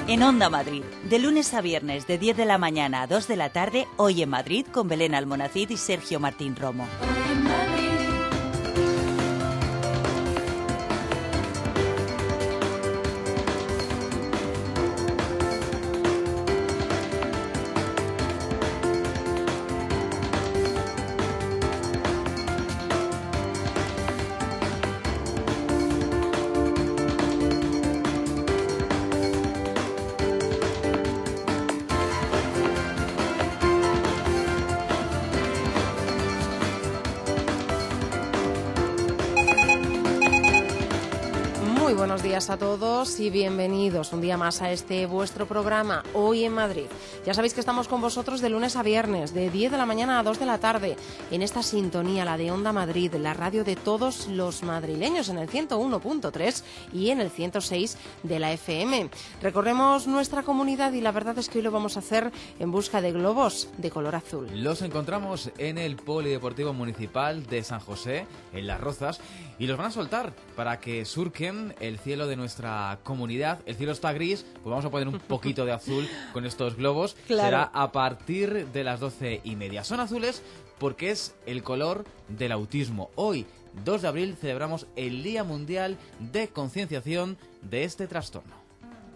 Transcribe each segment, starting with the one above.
En Onda Madrid, de lunes a viernes de 10 de la mañana a 2 de la tarde, Hoy en Madrid con Belén Almonacid y Sergio Martín Romo. Buenos días a todos y bienvenidos un día más a este vuestro programa Hoy en Madrid. Ya sabéis que estamos con vosotros de lunes a viernes, de 10 de la mañana a 2 de la tarde, en esta sintonía, la de Onda Madrid, la radio de todos los madrileños, en el 101.3 y en el 106 de la FM. Recorremos nuestra comunidad y la verdad es que hoy lo vamos a hacer en busca de globos de color azul. Los encontramos en el Polideportivo Municipal de San José, en Las Rozas, y los van a soltar para que surquen el cielo de nuestra comunidad. El cielo está gris, pues vamos a poner un poquito de azul con estos globos. Claro. Será a partir de las 12:30. Son azules porque es el color del autismo. Hoy, 2 de abril, celebramos el Día Mundial de Concienciación de este trastorno.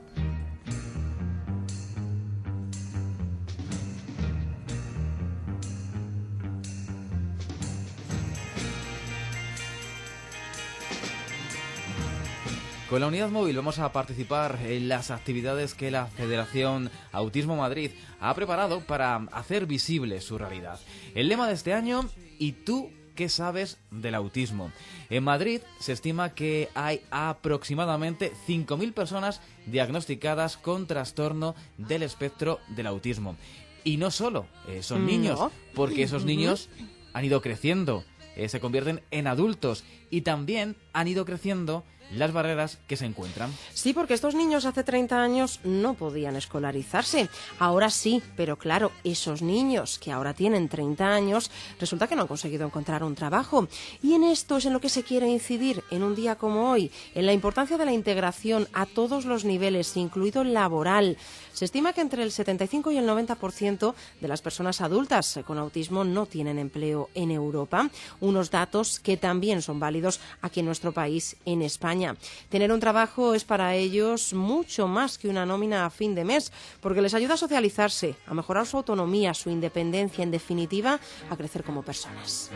Con la unidad móvil vamos a participar en las actividades que la Federación Autismo Madrid ha preparado para hacer visible su realidad. El lema de este año: ¿y tú qué sabes del autismo? En Madrid se estima que hay aproximadamente 5.000 personas diagnosticadas con trastorno del espectro del autismo. Y no solo son niños, porque esos niños han ido creciendo, se convierten en adultos y también han ido creciendo las barreras que se encuentran. Sí, porque estos niños hace 30 años no podían escolarizarse. Ahora sí, pero claro, esos niños que ahora tienen 30 años, resulta que no han conseguido encontrar un trabajo. Y en esto es en lo que se quiere incidir en un día como hoy, en la importancia de la integración a todos los niveles, incluido el laboral. Se estima que entre el 75 y el 90% de las personas adultas con autismo no tienen empleo en Europa, unos datos que también son válidos aquí en nuestro país, en España. Tener un trabajo es para ellos mucho más que una nómina a fin de mes, porque les ayuda a socializarse, a mejorar su autonomía, su independencia, en definitiva, a crecer como personas.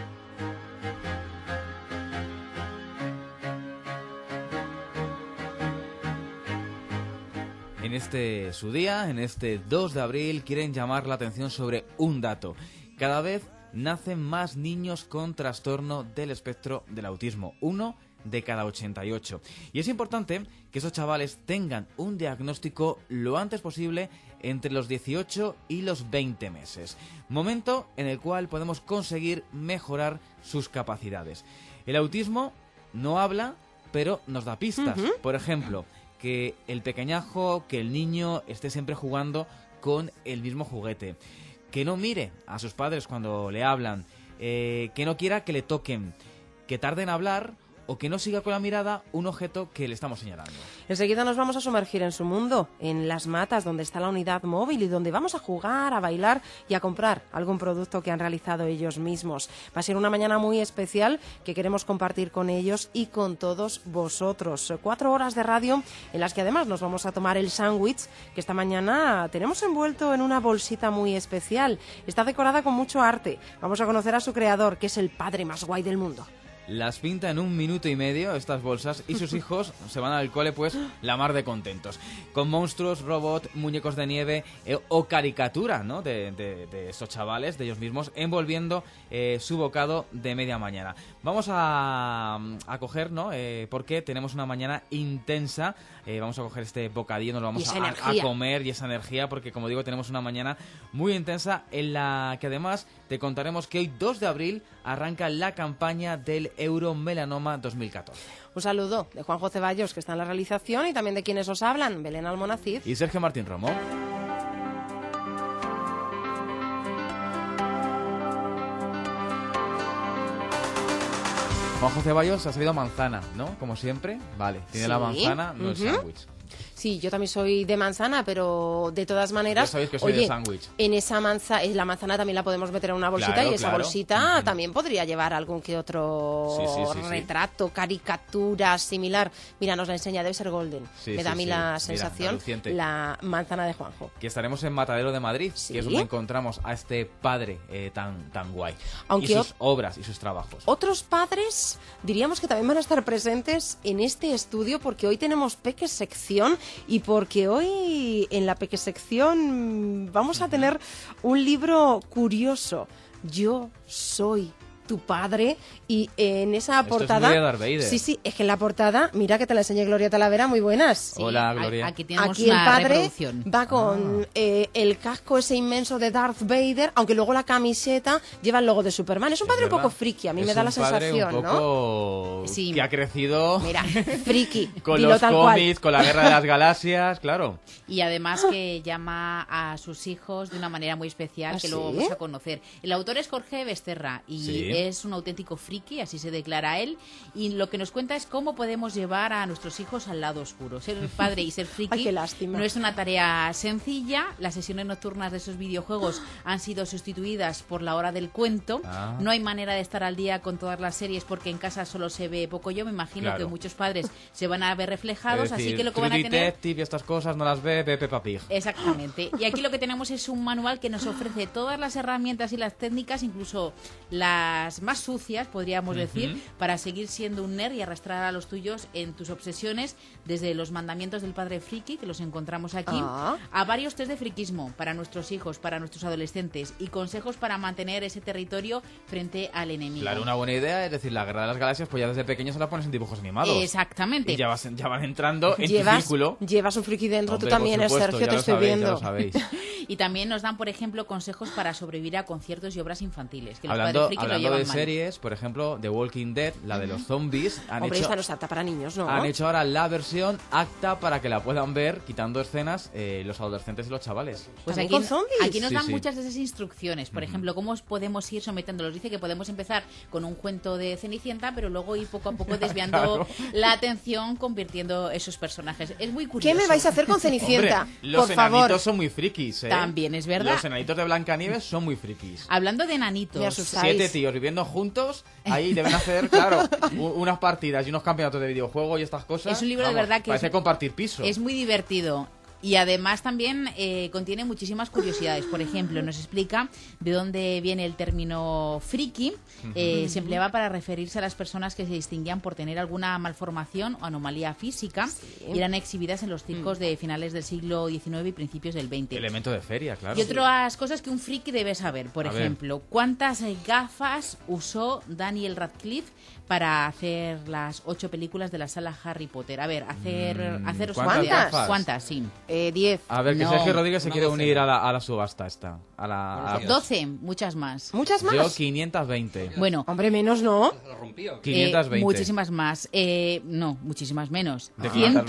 En este su día, en este 2 de abril, quieren llamar la atención sobre un dato. Cada vez nacen más niños con trastorno del espectro del autismo. 1 de cada 88. Y es importante que esos chavales tengan un diagnóstico lo antes posible, entre los 18 y los 20 meses. Momento en el cual podemos conseguir mejorar sus capacidades. El autismo no habla, pero nos da pistas. Por ejemplo, que el pequeñajo, que el niño esté siempre jugando con el mismo juguete, que no mire a sus padres cuando le hablan, que no quiera que le toquen, que tarde en hablar o que no siga con la mirada un objeto que le estamos señalando. Enseguida nos vamos a sumergir en su mundo, en las matas donde está la unidad móvil y donde vamos a jugar, a bailar y a comprar algún producto que han realizado ellos mismos. Va a ser una mañana muy especial que queremos compartir con ellos y con todos vosotros. 4 horas de radio en las que además nos vamos a tomar el sándwich que esta mañana tenemos envuelto en una bolsita muy especial. Está decorada con mucho arte. Vamos a conocer a su creador, que es el padre más guay del mundo. Las pinta en 1 minuto y medio estas bolsas y sus hijos se van al cole pues la mar de contentos. Con monstruos, robots, muñecos de nieve o caricatura, ¿no? de estos chavales, de ellos mismos, envolviendo su bocado de media mañana. Vamos a coger, ¿no? Porque tenemos una mañana intensa. Vamos a coger este bocadillo, nos lo vamos a comer y esa energía, porque como digo, tenemos una mañana muy intensa en la que además te contaremos que hoy 2 de abril arranca la campaña del Euromelanoma 2014. Un saludo de Juanjo Ceballos, que está en la realización, y también de quienes os hablan, Belén Almonacid y Sergio Martín Romo. Juanjo Ceballos ha salido manzana, ¿no? Como siempre. Vale, tiene la manzana, no el sándwich. Sí, yo también soy de manzana, pero de todas maneras... Ya sabéis que soy de sándwich. En esa la manzana también la podemos meter en una bolsita, Claro, y esa claro. bolsita también podría llevar algún que otro Sí. retrato, caricatura similar. Mira, nos la enseña, debe ser golden. Sí, Me da a mí la Mira, sensación, reluciente. la manzana de Juanjo. Que estaremos en Matadero de Madrid, Sí. que es donde encontramos a este padre tan guay. Aunque y sus obras y sus trabajos. Otros padres diríamos que también van a estar presentes en este estudio, porque hoy tenemos Peque Sección, y porque hoy en la Peque Sección vamos a tener un libro curioso. Yo soy tu padre, y en esa Esto es portada... muy de Darth Vader. Sí, es que en la portada, mira que te la enseñé Gloria Talavera, muy buenas. Hola, Gloria. Aquí tenemos Aquí el una padre reproducción. va con el casco ese inmenso de Darth Vader, aunque luego la camiseta lleva el logo de Superman. Es un padre un poco friki, a mí me da la sensación, un poco ¿no? Sí. que ha crecido Mira, friki, con dilo los tal cual. cómics, con la Guerra de las Galaxias, claro. Y además que llama a sus hijos de una manera muy especial, ¿Ah, que luego sí? vamos a conocer. El autor es Jorge Besterra y Sí. es un auténtico friki, así se declara él, y lo que nos cuenta es cómo podemos llevar a nuestros hijos al lado oscuro. Ser padre y ser friki Ay, qué lástima. no es una tarea sencilla. Las sesiones nocturnas de esos videojuegos han sido sustituidas por la hora del cuento. Ah. No hay manera de estar al día con todas las series porque en casa solo se ve poco. Yo me imagino Claro. que muchos padres se van a ver reflejados, Es decir, así que lo que True van a tener... Detective y estas cosas no las ve Peppa Pig. Exactamente. Y aquí lo que tenemos es un manual que nos ofrece todas las herramientas y las técnicas, incluso las más sucias, podríamos decir, para seguir siendo un nerd y arrastrar a los tuyos en tus obsesiones, desde los mandamientos del padre friki, que los encontramos aquí, a varios test de friquismo para nuestros hijos, para nuestros adolescentes, y consejos para mantener ese territorio frente al enemigo. Claro, una buena idea, es decir, la Guerra de las Galaxias, pues ya desde pequeños se la pones en dibujos animados. Exactamente. Y ya van entrando en tu círculo. Llevas un friki dentro, Hombre, tú también, por supuesto, Sergio, ya te lo estoy sabéis, viendo. Ya lo sabéis. Y también nos dan, por ejemplo, consejos para sobrevivir a conciertos y obras infantiles, que los Hablando padres frikis lo llevan de mal. series, por ejemplo, The Walking Dead, la de los zombies, Hombre, esta no es apta para niños, ¿no? han hecho ahora la versión apta para que la puedan ver, quitando escenas, los adolescentes y los chavales. Pues ¿También aquí, con zombies? aquí nos Sí, dan sí. muchas de esas instrucciones. Por ejemplo, cómo podemos ir sometiéndolos. Dice que podemos empezar con un cuento de Cenicienta, pero luego ir poco a poco desviando Claro. la atención, convirtiendo esos personajes. Es muy curioso. ¿Qué me vais a hacer con Cenicienta? Hombre, los Por enanitos favor. son muy frikis, ¿eh? También es verdad. Los enanitos de Blancanieves son muy frikis. Hablando de Me enanitos, asustáis. 7 tíos viviendo juntos, ahí deben hacer, claro, unas partidas y unos campeonatos de videojuego y estas cosas. Es un libro de Vamos, verdad que parece es- compartir piso. es muy divertido. Y además también contiene muchísimas curiosidades. Por ejemplo, nos explica de dónde viene el término friki. Se empleaba para referirse a las personas que se distinguían por tener alguna malformación o anomalía física y eran exhibidas en los circos de finales del siglo XIX y principios del XX. Elemento de feria, claro. Y otras cosas que un friki debe saber. Por A ver. ejemplo, ¿cuántas gafas usó Daniel Radcliffe para hacer las 8 películas de la sala Harry Potter? A ver, haceros ¿cuántas una idea. gafas? ¿Cuántas? Sí. 10. A ver, que No. Sergio Rodríguez se Una quiere docena. unir a la subasta esta. A la- 12, muchas más. ¿Muchas más? Yo 520. Bueno, Hombre, menos no. ¿Lo rompió? 520. muchísimas más. No, muchísimas menos. ¿De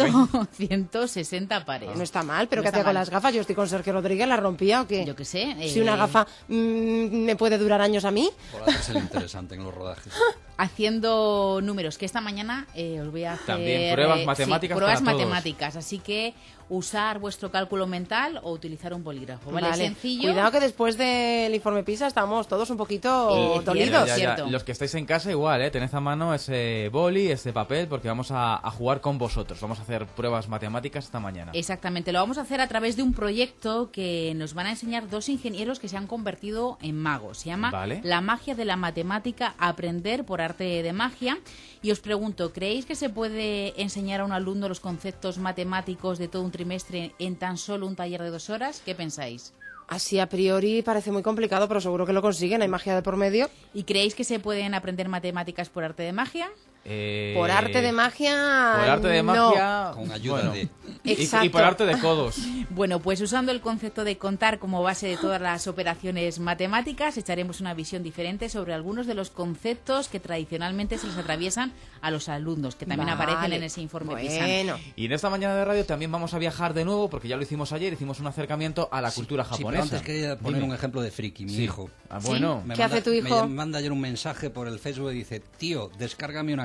160 pares. No está mal, pero No ¿qué está hacía con mal. las gafas? Yo estoy con Sergio Rodríguez, ¿la rompía o qué? Yo qué sé. Si una gafa me puede durar años a mí. Por hacerse el interesante en los rodajes. Haciendo números, que esta mañana os voy a hacer... También pruebas sí, matemáticas pruebas para todos. matemáticas, así que usar vuestro cálculo mental o utilizar un bolígrafo, ¿vale? Sencillo. Cuidado que después del informe PISA estamos todos un poquito dolidos. Cierto. Los que estáis en casa igual, tened a mano ese boli, ese papel, porque vamos a jugar con vosotros. Vamos a hacer pruebas matemáticas esta mañana. Exactamente, lo vamos a hacer a través de un proyecto que nos van a enseñar dos ingenieros que se han convertido en magos. Se llama Vale. La magia de la matemática, aprender por arte de magia. Y os pregunto, ¿creéis que se puede enseñar a un alumno los conceptos matemáticos de todo un trimestre en tan solo un taller de 2 horas? ¿Qué pensáis? Así a priori parece muy complicado, pero seguro que lo consiguen. Hay magia de por medio. ¿Y creéis que se pueden aprender matemáticas por arte de magia? Por arte de magia. Por arte de no. magia. Con ayuda de... Exacto. Y por arte de codos. Bueno, pues usando el concepto de contar como base de todas las operaciones matemáticas, echaremos una visión diferente sobre algunos de los conceptos que tradicionalmente se les atraviesan a los alumnos, que también Vale. aparecen en ese informe PISA. Bueno. Y en esta mañana de radio también vamos a viajar de nuevo, porque ya lo hicimos ayer, hicimos un acercamiento a la cultura Sí, pero japonesa. antes quería poner Dime. un ejemplo de friki, mi hijo. Ah, bueno. ¿Qué hace tu hijo? Me manda ayer un mensaje por el Facebook y dice, tío, descárgame una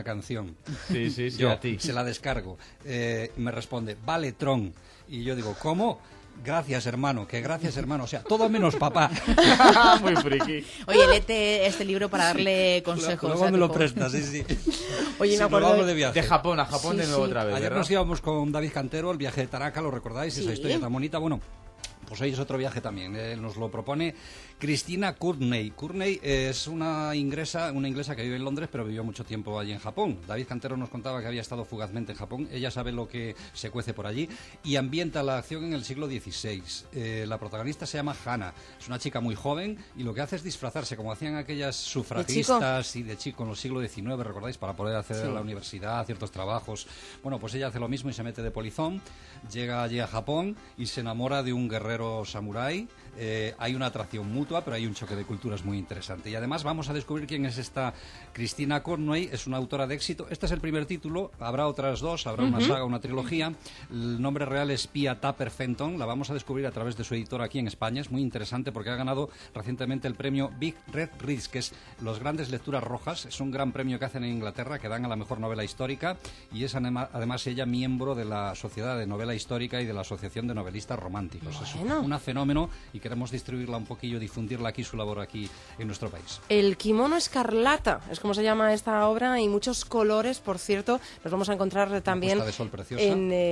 canción. Sí, Yo a ti. se la descargo. Me responde, vale, Tron. Y yo digo, ¿cómo? Gracias, hermano, que gracias, hermano. O sea, todo menos papá. Muy friki. Oye, léete este libro para darle consejos. Luego a me tu lo joven. prestas, sí. Oye, Sí, me nos acuerdo vamos de viaje. De Japón a Japón Sí, de nuevo sí. otra vez, Ayer ¿verdad? nos íbamos con David Cantero, el viaje de Taraca, ¿lo recordáis? Esa Sí. historia tan bonita. Bueno, pues hoy es otro viaje también. Nos lo propone Cristina Courtney. Courtney es una inglesa que vive en Londres, pero vivió mucho tiempo allí en Japón. David Cantero nos contaba que había estado fugazmente en Japón. Ella sabe lo que se cuece por allí y ambienta la acción en el siglo XVI. La protagonista se llama Hannah. Es una chica muy joven y lo que hace es disfrazarse, como hacían aquellas sufragistas y de chico en el siglo XIX, ¿recordáis? Para poder acceder a la universidad, a ciertos trabajos. Bueno, pues ella hace lo mismo y se mete de polizón. Llega allí a Japón y se enamora de un guerrero samurái. Hay una atracción mutua, pero hay un choque de culturas muy interesante. Y además vamos a descubrir quién es esta Cristina Courtney. Es una autora de éxito. Este es el primer título. Habrá otras dos. Habrá una saga, una trilogía. El nombre real es Pia Tapper Fenton. La vamos a descubrir a través de su editora aquí en España. Es muy interesante porque ha ganado recientemente el premio Big Red Reads, que es los grandes lecturas rojas. Es un gran premio que hacen en Inglaterra, que dan a la mejor novela histórica. Y es además ella miembro de la Sociedad de Novela Histórica y de la Asociación de Novelistas Románticos. Bueno. Es un fenómeno y queremos distribuirla un poquillo, difundirla aquí, su labor aquí en nuestro país. El kimono escarlata es como se llama esta obra, y muchos colores, por cierto, nos vamos a encontrar también puesta de sol preciosa.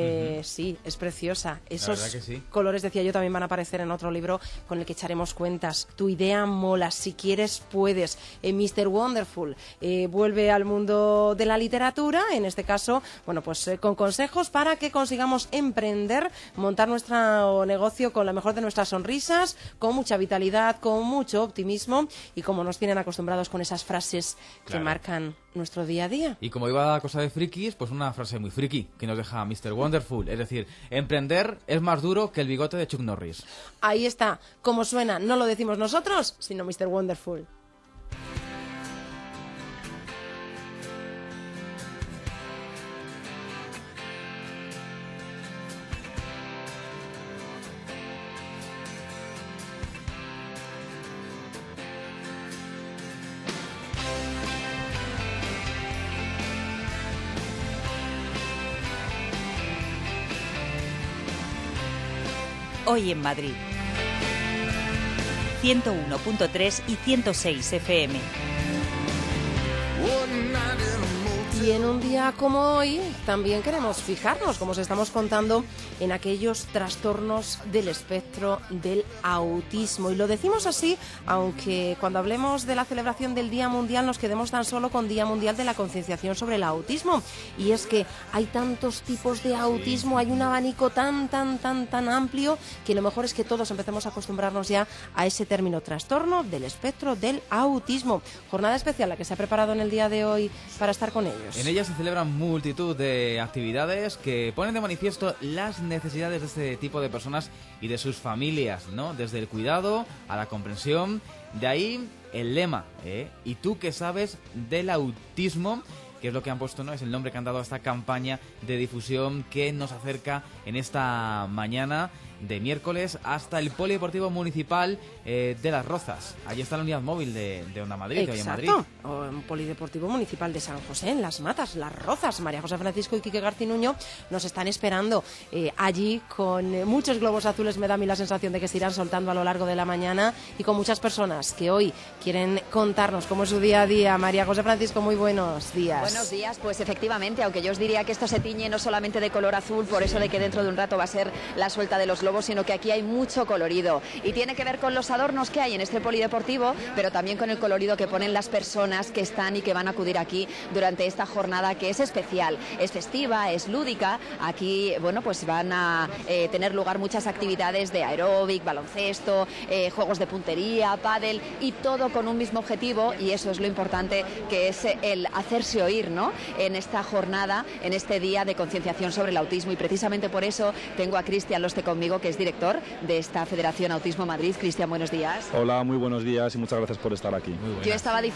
Sí, es preciosa. Esos verdad que sí. colores, decía yo, también van a aparecer en otro libro con el que echaremos cuentas. Tu idea mola, si quieres puedes. Mr. Wonderful vuelve al mundo de la literatura, en este caso, bueno, pues con consejos para que consigamos emprender, montar nuestro negocio con la mejor de nuestras sonrisas, con mucha vitalidad, con mucho optimismo y como nos tienen acostumbrados con esas frases que Claro. marcan nuestro día a día. Y como iba a cosa de frikis, pues una frase muy friki que nos deja Mr. Wonderful. Es decir, emprender es más duro que el bigote de Chuck Norris. Ahí está, como suena, no lo decimos nosotros, sino Mr. Wonderful. Hoy en Madrid. 101.3 y 106 FM. Y en un día como hoy también queremos fijarnos, como os estamos contando, en aquellos trastornos del espectro del autismo. Y lo decimos así, aunque cuando hablemos de la celebración del Día Mundial nos quedemos tan solo con Día Mundial de la Concienciación sobre el Autismo. Y es que hay tantos tipos de autismo, hay un abanico tan amplio, que lo mejor es que todos empecemos a acostumbrarnos ya a ese término, trastorno del espectro del autismo. Jornada especial la que se ha preparado en el día de hoy para estar con ellos. En ella se celebran multitud de actividades que ponen de manifiesto las necesidades de este tipo de personas y de sus familias, ¿no? Desde el cuidado a la comprensión. De ahí el lema, ¿eh? ¿Y tú qué sabes del autismo? Que es lo que han puesto, ¿no? Es el nombre que han dado a esta campaña de difusión que nos acerca en esta mañana de miércoles hasta el Polideportivo Municipal de Las Rozas. Allí está la unidad móvil de Onda Madrid, hoy en Madrid. Exacto, o en Polideportivo Municipal de San José, en Las Matas, Las Rozas. María José Francisco y Quique Garcinuño nos están esperando allí con muchos globos azules. Me da a mí la sensación de que se irán soltando a lo largo de la mañana, y con muchas personas que hoy quieren contarnos cómo es su día a día. María José Francisco, muy buenos días. Buenos días, pues efectivamente, aunque yo os diría que esto se tiñe no solamente de color azul, por eso de que dentro de un rato va a ser la suelta de los globos, sino que aquí hay mucho colorido. Y tiene que ver con los adornos que hay en este polideportivo, pero también con el colorido que ponen las personas que están y que van a acudir aquí durante esta jornada, que es especial, es festiva, es lúdica. Aquí, bueno, pues van a tener lugar muchas actividades de aeróbic, baloncesto, juegos de puntería, pádel, y todo con un mismo objetivo, y eso es lo importante, que es el hacerse oír, ¿no?, en esta jornada, en este día de concienciación sobre el autismo. Y precisamente por eso tengo a Cristian Loste conmigo, que es director de esta Federación Autismo Madrid. Cristian, buenos días. Hola, muy buenos días y muchas gracias por estar aquí. Yo estaba diciendo una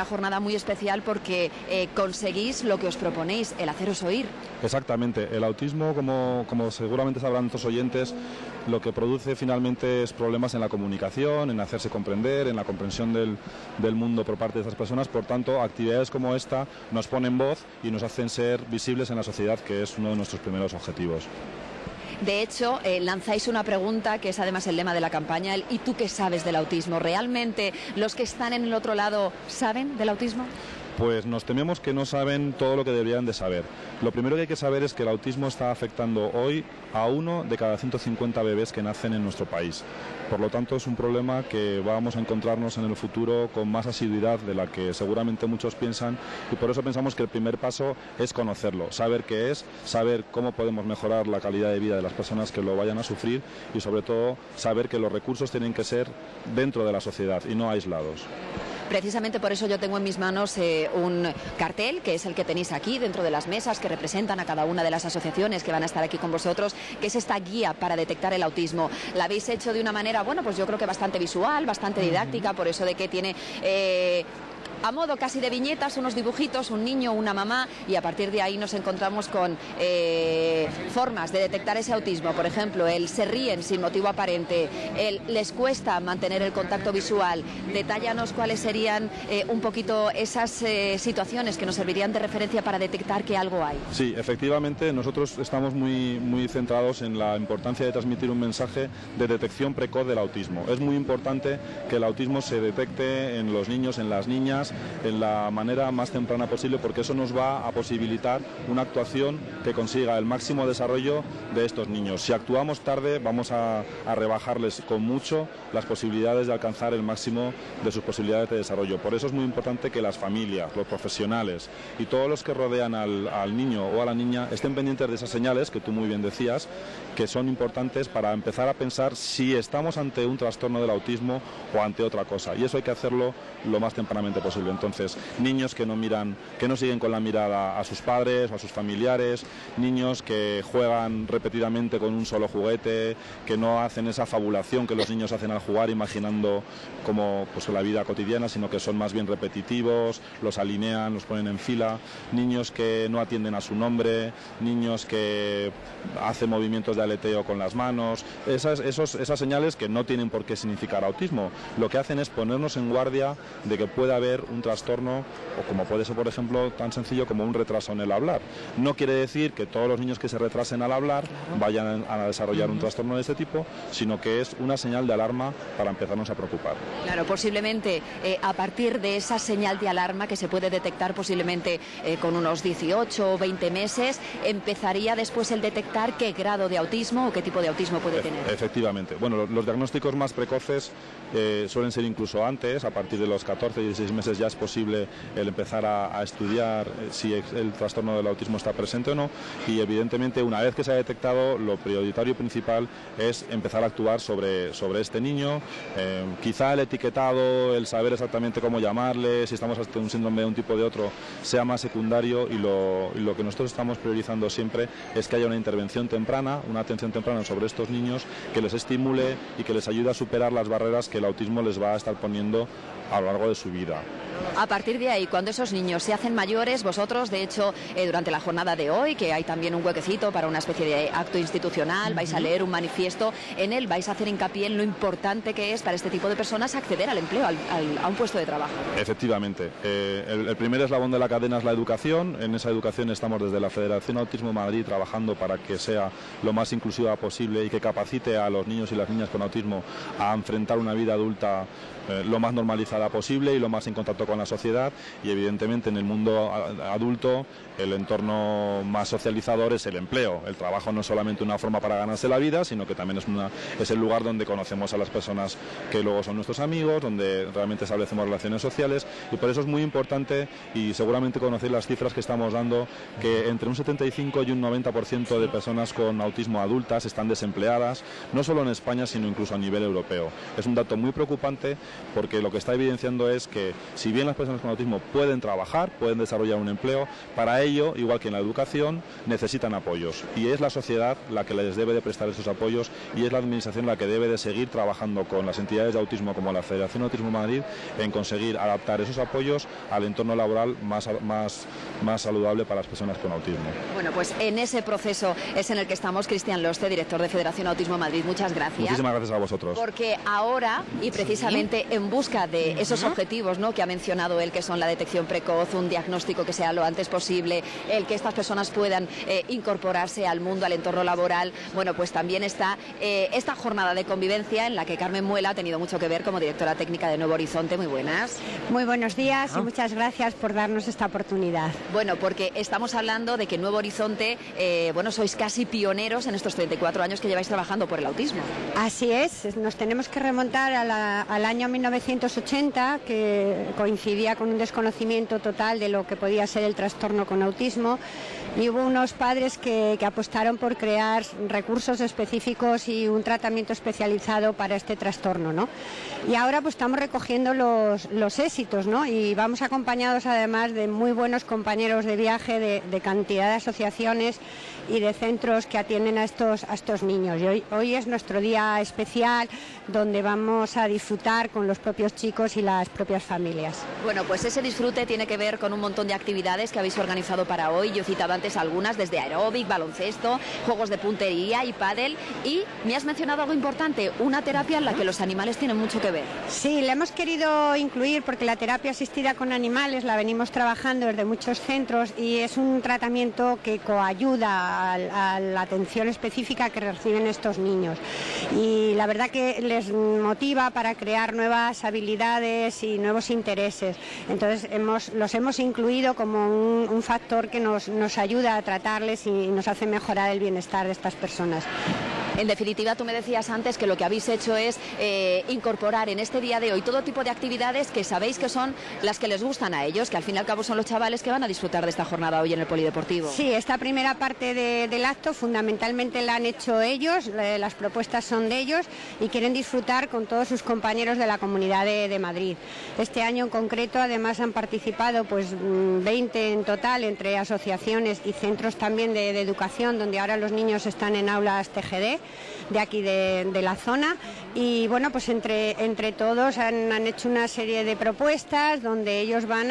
jornada muy especial porque conseguís lo que os proponéis, el haceros oír. Exactamente. El autismo, como seguramente sabrán nuestros oyentes, lo que produce finalmente es problemas en la comunicación, en hacerse comprender, en la comprensión del mundo por parte de estas personas. Por tanto, actividades como esta nos ponen voz y nos hacen ser visibles en la sociedad, que es uno de nuestros primeros objetivos. De hecho, lanzáis una pregunta que es además el lema de la campaña, el ¿y tú qué sabes del autismo? ¿Realmente los que están en el otro lado saben del autismo? Pues nos tememos que no saben todo lo que deberían de saber. Lo primero que hay que saber es que el autismo está afectando hoy a 1 de cada 150 bebés que nacen en nuestro país. Por lo tanto, es un problema que vamos a encontrarnos en el futuro con más asiduidad de la que seguramente muchos piensan, y por eso pensamos que el primer paso es conocerlo, saber qué es, saber cómo podemos mejorar la calidad de vida de las personas que lo vayan a sufrir y sobre todo saber que los recursos tienen que ser dentro de la sociedad y no aislados. Precisamente por eso yo tengo en mis manos un cartel, que es el que tenéis aquí dentro de las mesas, que representan a cada una de las asociaciones que van a estar aquí con vosotros, que es esta guía para detectar el autismo. La habéis hecho de una manera, bueno, pues yo creo que bastante visual, bastante didáctica, por eso de que tiene... a modo casi de viñetas, unos dibujitos, un niño, una mamá, y a partir de ahí nos encontramos con formas de detectar ese autismo. Por ejemplo, el se ríen sin motivo aparente, el les cuesta mantener el contacto visual. Detállanos cuáles serían un poquito esas situaciones que nos servirían de referencia para detectar que algo hay. Sí, efectivamente, nosotros estamos muy centrados en la importancia de transmitir un mensaje de detección precoz del autismo. Es muy importante que el autismo se detecte en los niños, en las niñas, en la manera más temprana posible, porque eso nos va a posibilitar una actuación que consiga el máximo desarrollo de estos niños. Si actuamos tarde, vamos a rebajarles con mucho las posibilidades de alcanzar el máximo de sus posibilidades de desarrollo. Por eso es muy importante que las familias, los profesionales y todos los que rodean al niño o a la niña estén pendientes de esas señales que tú muy bien decías, que son importantes para empezar a pensar si estamos ante un trastorno del autismo o ante otra cosa. Y eso hay que hacerlo lo más tempranamente posible. Entonces, niños que no siguen con la mirada a sus padres o a sus familiares, niños que juegan repetidamente con un solo juguete, que no hacen esa fabulación que los niños hacen al jugar imaginando como pues la vida cotidiana, sino que son más bien repetitivos, los alinean, los ponen en fila, niños que no atienden a su nombre, niños que hacen movimientos de aleteo con las manos, esas señales que no tienen por qué significar autismo, lo que hacen es ponernos en guardia de que puede haber un trastorno, o como puede ser, por ejemplo, tan sencillo como un retraso en el hablar. No quiere decir que todos los niños que se retrasen al hablar vayan a desarrollar un trastorno de este tipo, sino que es una señal de alarma para empezarnos a preocupar. Claro, posiblemente a partir de esa señal de alarma que se puede detectar posiblemente con unos 18 o 20 meses, empezaría después el detectar qué grado de autismo o qué tipo de autismo puede tener. Efectivamente. Bueno, los diagnósticos más precoces suelen ser incluso antes, a partir de los 14 y 16 meses ya es posible el empezar a estudiar si el trastorno del autismo está presente o no, y evidentemente una vez que se ha detectado, lo prioritario principal es empezar a actuar sobre este niño. Quizá el etiquetado, el saber exactamente cómo llamarle, si estamos ante un síndrome de un tipo o de otro, sea más secundario, y lo que nosotros estamos priorizando siempre es que haya una intervención temprana, una atención temprana sobre estos niños que les estimule y que les ayude a superar las barreras que el autismo les va a estar poniendo a lo largo de su vida. A partir de ahí, cuando esos niños se hacen mayores, vosotros, de hecho, durante la jornada de hoy, que hay también un huequecito para una especie de acto institucional, vais a leer un manifiesto, en él vais a hacer hincapié en lo importante que es para este tipo de personas acceder al empleo, a un puesto de trabajo. Efectivamente. El primer eslabón de la cadena es la educación. En esa educación estamos desde la Federación Autismo Madrid trabajando para que sea lo más inclusiva posible y que capacite a los niños y las niñas con autismo a enfrentar una vida adulta lo más normalizada posible y lo más en contacto con la sociedad. Y evidentemente en el mundo adulto el entorno más socializador es el empleo. El trabajo no es solamente una forma para ganarse la vida, sino que también es el lugar donde conocemos a las personas que luego son nuestros amigos, donde realmente establecemos relaciones sociales, y por eso es muy importante, y seguramente conocéis las cifras que estamos dando, que entre un 75 y un 90% de personas con autismo adultas están desempleadas, no solo en España, sino incluso a nivel europeo. Es un dato muy preocupante, porque lo que está evidenciando es que, si bien las personas con autismo pueden trabajar, pueden desarrollar un empleo. Para ello, igual que en la educación, necesitan apoyos. Y es la sociedad la que les debe de prestar esos apoyos y es la administración la que debe de seguir trabajando con las entidades de autismo como la Federación Autismo Madrid en conseguir adaptar esos apoyos al entorno laboral más saludable para las personas con autismo. Bueno, pues en ese proceso es en el que estamos. Cristian Loste, director de Federación Autismo Madrid, muchas gracias. Muchísimas gracias a vosotros. Porque ahora, y precisamente en busca de esos objetivos, ¿no?, que ha mencionado él, que son la detección precoz, un diagnóstico que sea lo antes posible, el que estas personas puedan incorporarse al mundo, al entorno laboral, bueno, pues también está esta jornada de convivencia en la que Carmen Muela ha tenido mucho que ver como directora técnica de Nuevo Horizonte. Muy buenas. Muy buenos días y muchas gracias por darnos esta oportunidad. Bueno, porque estamos hablando de que Nuevo Horizonte, bueno, sois casi pioneros en estos 34 años que lleváis trabajando por el autismo. Así es, nos tenemos que remontar al año 1980, que coincidía con un desconocimiento total de lo que podía ser el trastorno con autismo, y hubo unos padres que apostaron por crear recursos específicos y un tratamiento especializado para este trastorno, ¿no? Y ahora pues estamos recogiendo los éxitos, ¿no? Y vamos acompañados además de muy buenos compañeros de viaje, de cantidad de asociaciones y de centros que atienden a estos niños. Y hoy es nuestro día especial donde vamos a disfrutar con los propios chicos y las propias familias. Bueno, pues ese disfrute tiene que ver con un montón de actividades que habéis organizado para hoy. Yo citaba antes algunas, desde aeróbic, baloncesto, juegos de puntería y pádel. Y me has mencionado algo importante, una terapia en la que los animales tienen mucho que ver. Sí, la hemos querido incluir porque la terapia asistida con animales la venimos trabajando desde muchos centros y es un tratamiento que coayuda a la atención específica que reciben estos niños. Y la verdad que les motiva para crear nuevas habilidades y nuevos intereses. Entonces los hemos incluido como un factor que nos ayuda a tratarles y nos hace mejorar el bienestar de estas personas. En definitiva, tú me decías antes que lo que habéis hecho es incorporar en este día de hoy todo tipo de actividades que sabéis que son las que les gustan a ellos, que al fin y al cabo son los chavales que van a disfrutar de esta jornada hoy en el Polideportivo. Sí, esta primera parte del acto fundamentalmente la han hecho ellos, las propuestas son de ellos y quieren disfrutar con todos sus compañeros de la Comunidad de Madrid. Este año en concreto además han participado pues 20 en total entre asociaciones y centros también de educación, donde ahora los niños están en aulas TGD de aquí de la zona y bueno, pues entre todos han hecho una serie de propuestas donde ellos van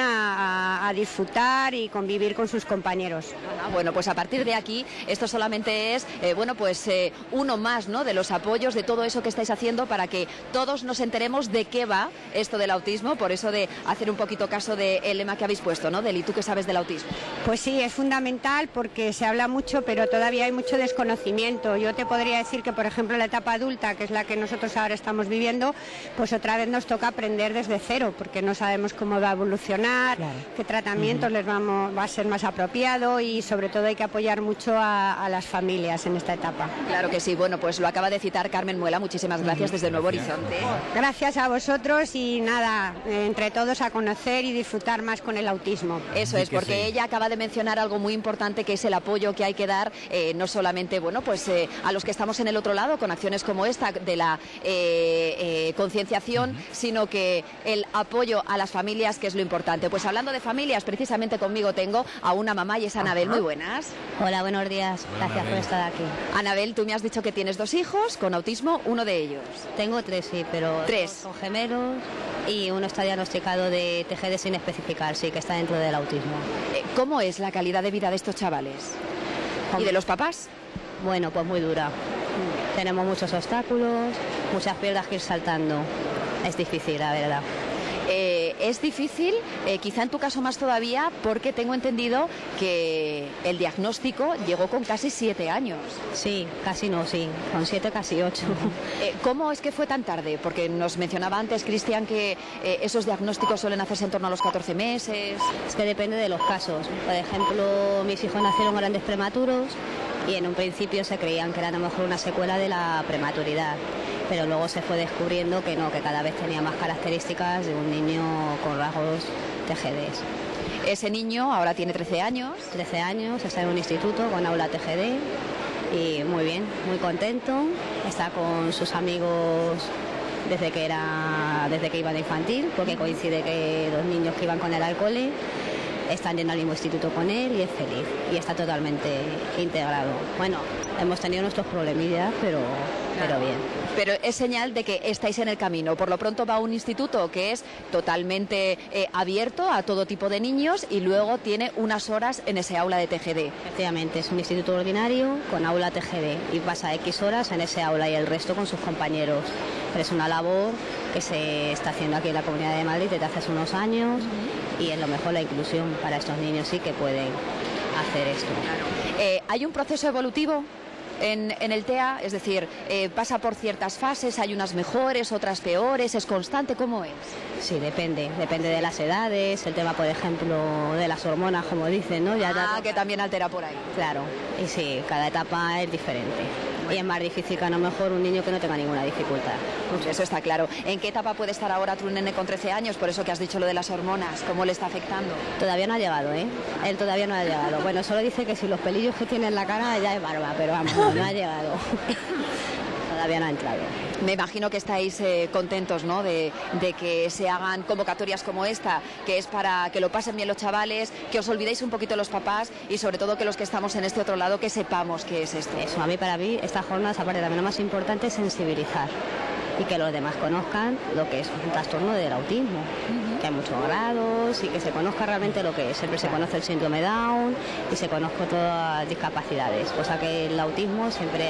a disfrutar y convivir con sus compañeros. Bueno, pues a partir de aquí esto solamente es bueno, pues uno más, ¿no?, de los apoyos de todo eso que estáis haciendo para que todos nos enteremos de qué va esto del autismo, por eso de hacer un poquito caso del lema que habéis puesto, ¿no?, del ¿y tú qué sabes del autismo? Pues sí, es fundamental porque se habla mucho pero todavía hay mucho desconocimiento. Yo te podría decir que, por ejemplo, la etapa adulta, que es la que nosotros ahora estamos viviendo, pues otra vez nos toca aprender desde cero, porque no sabemos cómo va a evolucionar, claro, qué tratamientos va a ser más apropiado y sobre todo hay que apoyar mucho a las familias en esta etapa. Claro que sí, bueno, pues lo acaba de citar Carmen Muela, muchísimas gracias desde Nuevo Horizonte. Gracias a vosotros y nada, entre todos a conocer y disfrutar más con el autismo. Eso es, porque ella acaba de mencionar algo muy importante que es el apoyo que hay que dar, no solamente, bueno, pues a los que estamos en el otro lado con acciones como esta de la concienciación, sino que el apoyo a las familias, que es lo importante. Pues hablando de familias, precisamente conmigo tengo a una mamá y es Anabel. Muy buenas. Hola, buenos días. Hola, gracias Anabel, por estar aquí. Anabel, tú me has dicho que tienes 2 hijos con autismo, uno de ellos. Tengo 3, sí, pero 3 son gemelos y uno está diagnosticado de TGD sin especificar, sí, que está dentro del autismo. ¿Cómo es la calidad de vida de estos chavales? ¿Y de los papás? Bueno, pues muy dura. Tenemos muchos obstáculos, muchas piedras que ir saltando. Es difícil, la verdad. Es difícil, quizá en tu caso más todavía, porque tengo entendido que el diagnóstico llegó con casi 7 años. Sí, casi no, sí, con 7, casi 8. ¿Cómo es que fue tan tarde? Porque nos mencionaba antes, Cristian, que esos diagnósticos suelen hacerse en torno a los 14 meses. Es que depende de los casos. Por ejemplo, mis hijos nacieron grandes prematuros y en un principio se creían que era a lo mejor una secuela de la prematuridad. Pero luego se fue descubriendo que no, que cada vez tenía más características de un niño con rasgos TGD. Ese niño ahora tiene 13 años. 13 años, está en un instituto con aula TGD y muy bien, muy contento. Está con sus amigos desde que iba de infantil, porque coincide que los niños que iban con él al cole están yendo al mismo instituto con él y es feliz y está totalmente integrado. Bueno, hemos tenido nuestros problemillas, pero bien. Pero es señal de que estáis en el camino. Por lo pronto va a un instituto que es totalmente abierto a todo tipo de niños y luego tiene unas horas en ese aula de TGD. Efectivamente, es un instituto ordinario con aula TGD y pasa X horas en ese aula y el resto con sus compañeros. Pero es una labor que se está haciendo aquí en la Comunidad de Madrid desde hace unos años y es lo mejor la inclusión para estos niños, sí que pueden hacer esto. Claro. ¿Hay un proceso evolutivo en el TEA? Es decir, ¿pasa por ciertas fases? ¿Hay unas mejores, otras peores? ¿Es constante? ¿Cómo es? Sí, depende de las edades, el tema, por ejemplo, de las hormonas, como dicen, ¿no? Que también altera por ahí. Claro, y sí, cada etapa es diferente. Y es más difícil que a lo mejor un niño que no tenga ninguna dificultad. Pues eso está claro. ¿En qué etapa puede estar ahora tu nene con 13 años? Por eso que has dicho lo de las hormonas. ¿Cómo le está afectando? Todavía no ha llegado, ¿eh? Él todavía no ha llegado. Bueno, solo dice que si los pelillos que tiene en la cara ya es barba, pero vamos, no ha llegado. Todavía no ha entrado. Me imagino que estáis contentos, ¿no? De que se hagan convocatorias como esta, que es para que lo pasen bien los chavales, que os olvidéis un poquito los papás y sobre todo que los que estamos en este otro lado que sepamos qué es esto. Eso, para mí, estas jornadas, aparte también lo más importante es sensibilizar y que los demás conozcan lo que es un trastorno del autismo, que hay muchos grados y que se conozca realmente lo que es. Siempre se conoce el síndrome Down y se conozca todas las discapacidades, cosa que el autismo siempre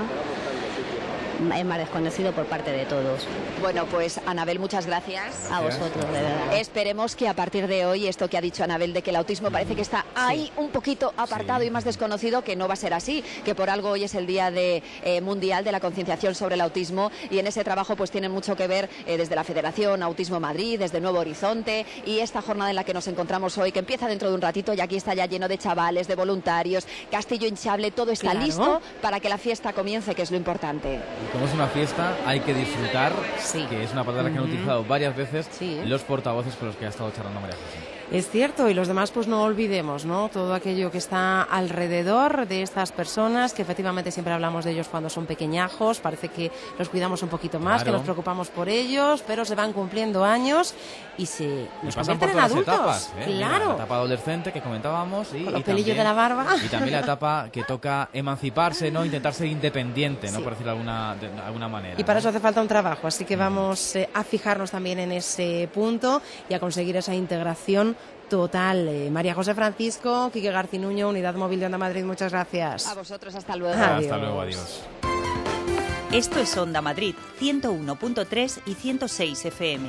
es más desconocido por parte de todos. Bueno, pues Anabel, muchas gracias. A vosotros, de verdad. Esperemos que a partir de hoy, esto que ha dicho Anabel de que el autismo parece que está ahí un poquito apartado y más desconocido, que no va a ser así, que por algo hoy es el Día Mundial de la Concienciación sobre el Autismo y en ese trabajo pues tienen mucho que ver desde la Federación Autismo Madrid, desde Nuevo Horizonte y esta jornada en la que nos encontramos hoy, que empieza dentro de un ratito y aquí está ya lleno de chavales, de voluntarios, castillo hinchable, todo está listo para que la fiesta comience, que es lo importante. Como es una fiesta, hay que disfrutar, que es una palabra que han utilizado varias veces los portavoces con los que ha estado charlando María José. Es cierto, y los demás pues no olvidemos, ¿no? Todo aquello que está alrededor de estas personas, que efectivamente siempre hablamos de ellos cuando son pequeñajos, parece que los cuidamos un poquito más, que nos preocupamos por ellos, pero se van cumpliendo años y nos pasan convierten por en todas adultos. las etapas, Claro. Mira, la etapa adolescente que comentábamos y los pelillos de la barba. Y también la etapa que toca emanciparse, ¿no? Intentar ser independiente, ¿no? Por decirlo de alguna manera. Y para eso hace falta un trabajo, así que vamos a fijarnos también en ese punto y a conseguir esa integración total. María José Francisco, Quique Garcinuño, Unidad Móvil de Onda Madrid, muchas gracias. A vosotros, hasta luego. Hasta luego, adiós. Esto es Onda Madrid, 101.3 y 106 FM.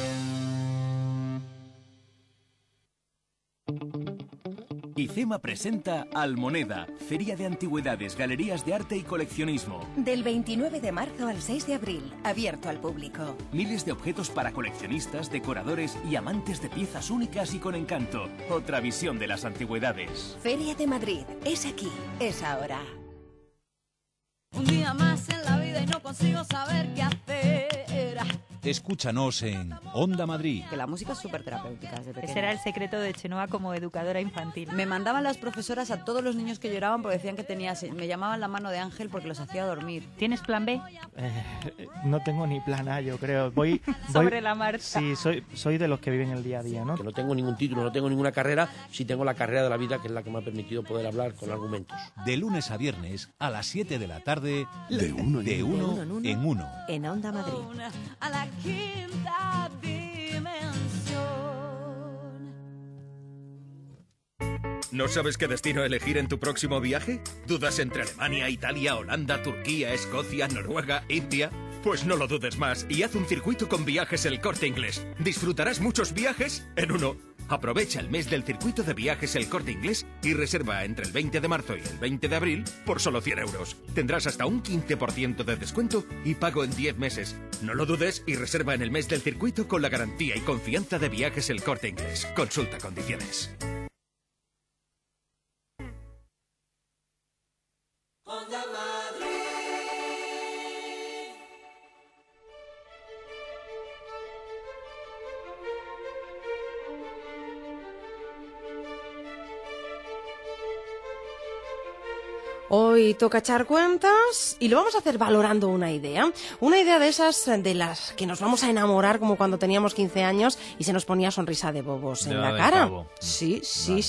IFEMA presenta Almoneda, Feria de Antigüedades, Galerías de Arte y Coleccionismo. Del 29 de marzo al 6 de abril, abierto al público. Miles de objetos para coleccionistas, decoradores y amantes de piezas únicas y con encanto. Otra visión de las antigüedades. Feria de Madrid, es aquí, es ahora. Un día más en la vida y no consigo saber qué hacer. Escúchanos en Onda Madrid. Que la música es súper terapéutica desde pequeña. Ese era el secreto de Chenoa como educadora infantil. Me mandaban las profesoras a todos los niños que lloraban porque decían que me llamaban la mano de ángel porque los hacía dormir. ¿Tienes plan B? No tengo ni plan A, yo creo. Voy sobre la marcha. Sí, soy de los que viven el día a día, ¿no? Que no tengo ningún título, no tengo ninguna carrera, sí tengo la carrera de la vida, que es la que me ha permitido poder hablar con argumentos. De lunes a viernes a las 7 de la tarde, de uno en uno. En Onda Madrid. A la quinta dimensión. ¿No sabes qué destino elegir en tu próximo viaje? ¿Dudas entre Alemania, Italia, Holanda, Turquía, Escocia, Noruega, India? Pues no lo dudes más y haz un circuito con Viajes El Corte Inglés. Disfrutarás muchos viajes en uno. Aprovecha el mes del circuito de Viajes El Corte Inglés y reserva entre el 20 de marzo y el 20 de abril por solo 100 euros. Tendrás hasta un 15% de descuento y pago en 10 meses. No lo dudes y reserva en el mes del circuito con la garantía y confianza de Viajes El Corte Inglés. Consulta condiciones. Hoy toca echar cuentas y lo vamos a hacer valorando una idea de esas de las que nos vamos a enamorar como cuando teníamos 15 años y se nos ponía sonrisa de bobos en la cara. Sí.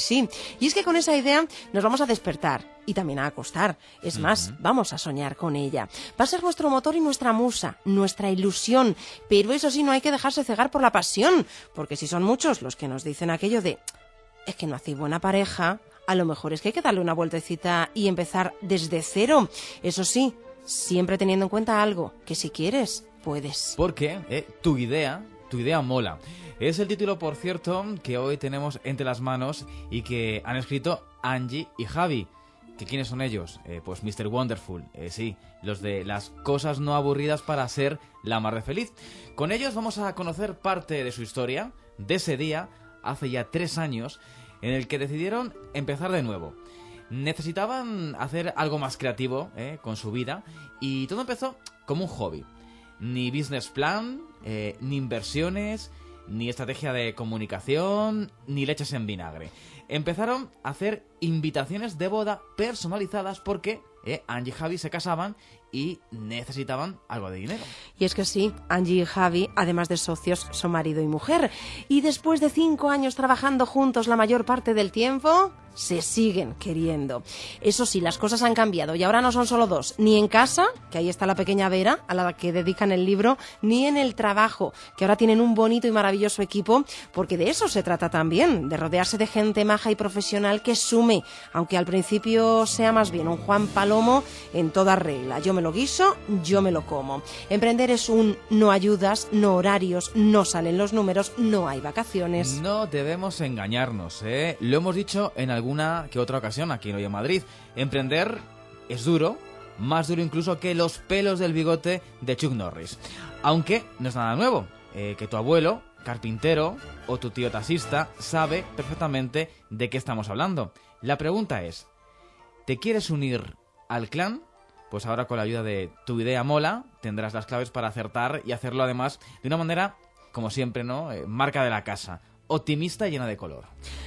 Y es que con esa idea nos vamos a despertar y también a acostar. Es más, vamos a soñar con ella. Va a ser nuestro motor y nuestra musa, nuestra ilusión. Pero eso sí, no hay que dejarse cegar por la pasión, porque si son muchos los que nos dicen aquello de es que no hacéis buena pareja, a lo mejor es que hay que darle una vueltecita y empezar desde cero. Eso sí, siempre teniendo en cuenta algo, que si quieres, puedes. Porque tu idea mola. Es el título, por cierto, que hoy tenemos entre las manos y que han escrito Angie y Javi. ¿Que quiénes son ellos? Pues Mr. Wonderful, sí, los de las cosas no aburridas para ser la más de feliz. Con ellos vamos a conocer parte de su historia, de ese día, hace ya 3 años, en el que decidieron empezar de nuevo. Necesitaban hacer algo más creativo con su vida y todo empezó como un hobby. Ni business plan, ni inversiones, ni estrategia de comunicación, ni leches en vinagre. Empezaron a hacer invitaciones de boda personalizadas porque Angie y Javi se casaban y necesitaban algo de dinero. Y es que sí, Angie y Javi, además de socios, son marido y mujer. Y después de 5 años trabajando juntos la mayor parte del tiempo, se siguen queriendo. Eso sí, las cosas han cambiado y ahora no son solo 2, ni en casa, que ahí está la pequeña Vera, a la que dedican el libro, ni en el trabajo, que ahora tienen un bonito y maravilloso equipo, porque de eso se trata también, de rodearse de gente maja y profesional que sume, aunque al principio sea más bien un Juan Palomo en toda regla. Yo me lo guiso, yo me lo como. Emprender es un no ayudas, no horarios, no salen los números, no hay vacaciones. No debemos engañarnos, lo hemos dicho en alguna que otra ocasión aquí en Hoy en Madrid. Emprender es duro, más duro incluso que los pelos del bigote de Chuck Norris. Aunque no es nada nuevo, que tu abuelo, carpintero, o tu tío taxista sabe perfectamente de qué estamos hablando. La pregunta es, ¿te quieres unir al clan? Pues ahora con la ayuda de Tu Idea Mola tendrás las claves para acertar y hacerlo además de una manera, como siempre, ¿no? Marca de la casa, optimista y llena de color.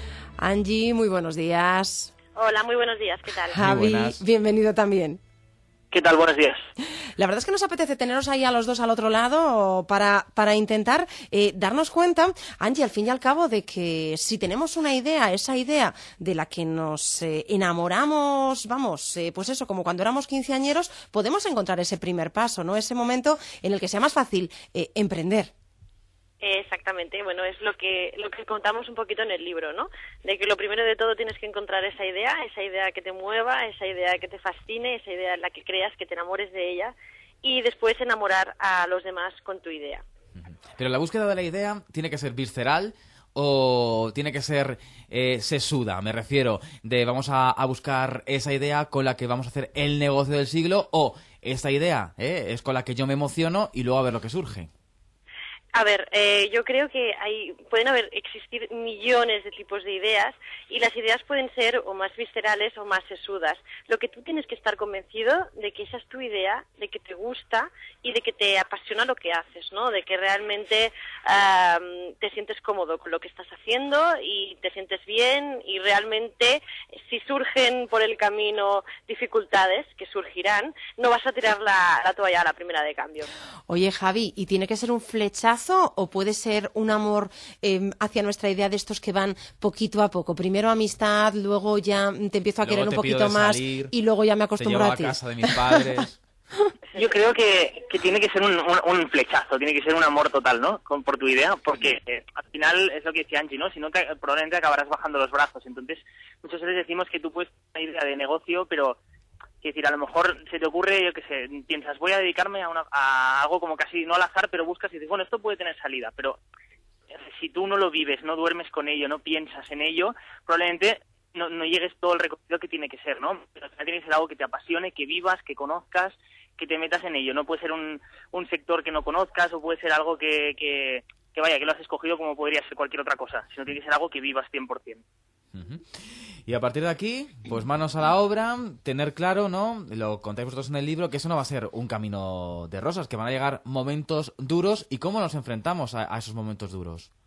Angie, muy buenos días. Hola, muy buenos días, ¿qué tal? Javi, bienvenido también. ¿Qué tal? Buenos días. La verdad es que nos apetece teneros ahí a los dos al otro lado para intentar darnos cuenta, Angie, al fin y al cabo, de que si tenemos una idea, esa idea de la que nos enamoramos, pues eso, como cuando éramos quinceañeros, podemos encontrar ese primer paso, ¿no? Ese momento en el que sea más fácil emprender. Exactamente, bueno, es lo que contamos un poquito en el libro, ¿no? De que lo primero de todo tienes que encontrar esa idea que te mueva, esa idea que te fascine, esa idea en la que creas, que te enamores de ella y después enamorar a los demás con tu idea. Pero la búsqueda de la idea tiene que ser visceral o tiene que ser sesuda, me refiero, de vamos a buscar esa idea con la que vamos a hacer el negocio del siglo o esta idea es con la que yo me emociono y luego a ver lo que surge. A ver, yo creo que pueden existir millones de tipos de ideas y las ideas pueden ser o más viscerales o más sesudas. Lo que tú tienes que estar convencido de que esa es tu idea, de que te gusta y de que te apasiona lo que haces, ¿no? De que realmente te sientes cómodo con lo que estás haciendo y te sientes bien y realmente si surgen por el camino dificultades, que surgirán, no vas a tirar la toalla a la primera de cambio. Oye, Javi, ¿y tiene que ser un flechazo o puede ser un amor hacia nuestra idea de estos que van poquito a poco? Primero amistad, luego ya te empiezo a querer un poquito más y luego ya me acostumbro a ti. Te llevo a casa de mis padres. Yo creo que tiene que ser un flechazo, tiene que ser un amor total, ¿no? Por tu idea, porque al final es lo que decía Angie, ¿no? Si no, probablemente acabarás bajando los brazos. Entonces, muchas veces decimos que tú puedes tener una idea de negocio, pero es decir, a lo mejor se te ocurre, yo qué sé, piensas, voy a dedicarme a algo como casi no al azar, pero buscas y dices, bueno, esto puede tener salida, pero si tú no lo vives, no duermes con ello, no piensas en ello, probablemente no llegues todo el recorrido que tiene que ser, ¿no? Pero tiene que ser algo que te apasione, que vivas, que conozcas, que te metas en ello. No puede ser un sector que no conozcas o puede ser algo que lo has escogido como podría ser cualquier otra cosa, sino tiene que ser algo que vivas 100%. Uh-huh. Y a partir de aquí, pues manos a la obra, tener claro, ¿no? Lo contáis vosotros en el libro, que eso no va a ser un camino de rosas, que van a llegar momentos duros. ¿Y cómo nos enfrentamos a esos momentos duros?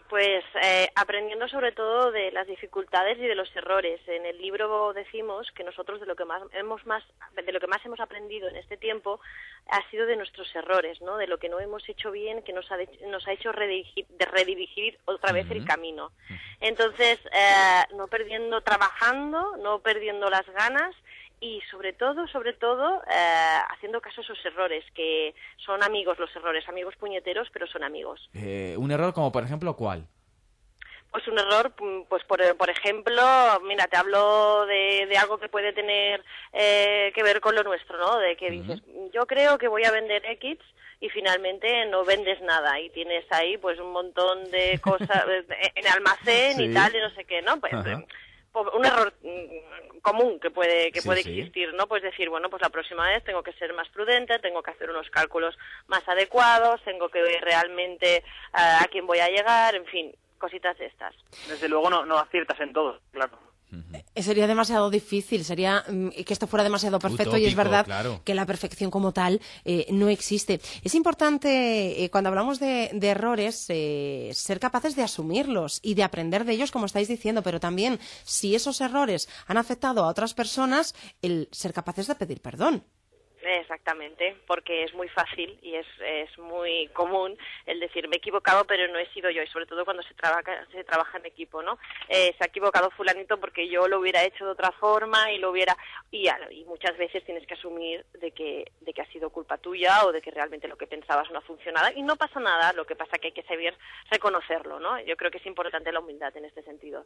Pues aprendiendo sobre todo de las dificultades y de los errores. En el libro decimos que nosotros de lo que más hemos aprendido en este tiempo ha sido de nuestros errores, ¿no? De lo que no hemos hecho bien, que nos ha hecho redirigir otra vez el camino. Entonces, no trabajando, no perdiendo las ganas y sobre todo, haciendo caso a esos errores, que son amigos los errores, amigos puñeteros, pero son amigos. Un error como, por ejemplo, ¿cuál? Pues un error, pues por ejemplo, mira, te hablo de algo que puede tener que ver con lo nuestro, ¿no? De que dices, yo creo que voy a vender X y finalmente no vendes nada y tienes ahí pues un montón de cosas en almacén y tal y no sé qué, ¿no? Pues un error común que puede existir, ¿no? Pues decir, bueno, pues la próxima vez tengo que ser más prudente, tengo que hacer unos cálculos más adecuados, tengo que ver realmente a quién voy a llegar, en fin, cositas de estas. Desde luego no aciertas en todo, claro. Sería demasiado difícil, sería que esto fuera demasiado perfecto. Utópico, y es verdad que la perfección como tal no existe. Es importante, cuando hablamos de errores, ser capaces de asumirlos y de aprender de ellos, como estáis diciendo, pero también, si esos errores han afectado a otras personas, el ser capaces de pedir perdón. Exactamente, porque es muy fácil y es muy común el decir me he equivocado pero no he sido yo, y sobre todo cuando se trabaja en equipo, ¿no? Se ha equivocado fulanito porque yo lo hubiera hecho de otra forma y muchas veces tienes que asumir de que ha sido culpa tuya o de que realmente lo que pensabas no ha funcionado y no pasa nada, lo que pasa que hay que saber reconocerlo, ¿no? Yo creo que es importante la humildad en este sentido.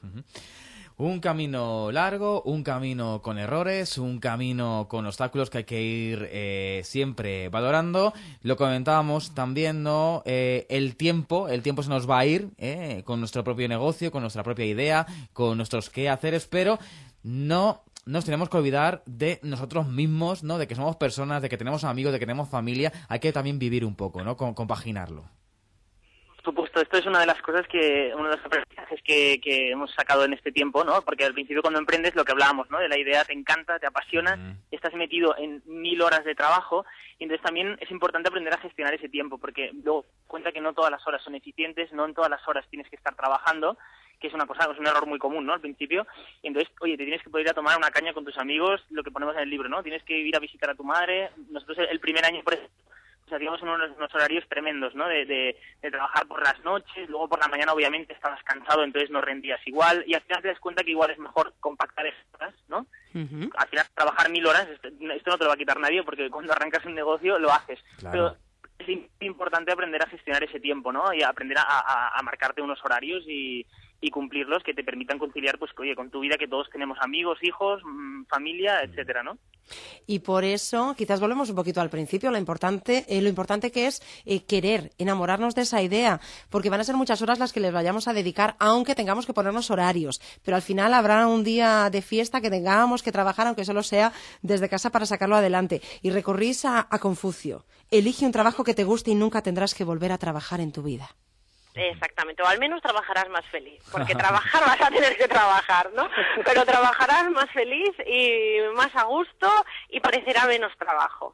Un camino largo, un camino con errores, un camino con obstáculos que hay que ir siempre valorando. Lo comentábamos también, ¿no? El tiempo se nos va a ir con nuestro propio negocio, con nuestra propia idea, con nuestros quehaceres, pero no nos tenemos que olvidar de nosotros mismos, ¿no? De que somos personas, de que tenemos amigos, de que tenemos familia. Hay que también vivir un poco, ¿no? Compaginarlo. Por supuesto, esto es una de las cosas uno de los aprendizajes que hemos sacado en este tiempo, ¿no? Porque al principio cuando emprendes, lo que hablábamos, ¿no? De la idea te encanta, te apasiona, estás metido en 1000 horas de trabajo, y entonces también es importante aprender a gestionar ese tiempo, porque luego cuenta que no todas las horas son eficientes, no en todas las horas tienes que estar trabajando, que es un error muy común, ¿no? Al principio, y entonces, oye, te tienes que poder ir a tomar una caña con tus amigos, lo que ponemos en el libro, ¿no? Tienes que ir a visitar a tu madre. Nosotros el primer año, por ejemplo, hacíamos unos horarios tremendos, ¿no? De trabajar por las noches, luego por la mañana obviamente estabas cansado, entonces no rendías igual, y al final te das cuenta que igual es mejor compactar esas horas, ¿no? Al final trabajar 1000 horas, esto no te lo va a quitar nadie, porque cuando arrancas un negocio lo haces. Claro. Pero es importante aprender a gestionar ese tiempo, ¿no? Y aprender a marcarte unos horarios y cumplirlos que te permitan conciliar, pues, oye, con tu vida, que todos tenemos amigos, hijos, familia, etcétera, ¿no? Y por eso, quizás volvemos un poquito al principio, lo importante que es querer, enamorarnos de esa idea, porque van a ser muchas horas las que les vayamos a dedicar, aunque tengamos que ponernos horarios, pero al final habrá un día de fiesta que tengamos que trabajar, aunque solo sea desde casa, para sacarlo adelante. Y recurrís a Confucio: elige un trabajo que te guste y nunca tendrás que volver a trabajar en tu vida. Exactamente, o al menos trabajarás más feliz, porque trabajar vas a tener que trabajar, ¿no? Pero trabajarás más feliz y más a gusto y parecerá menos trabajo.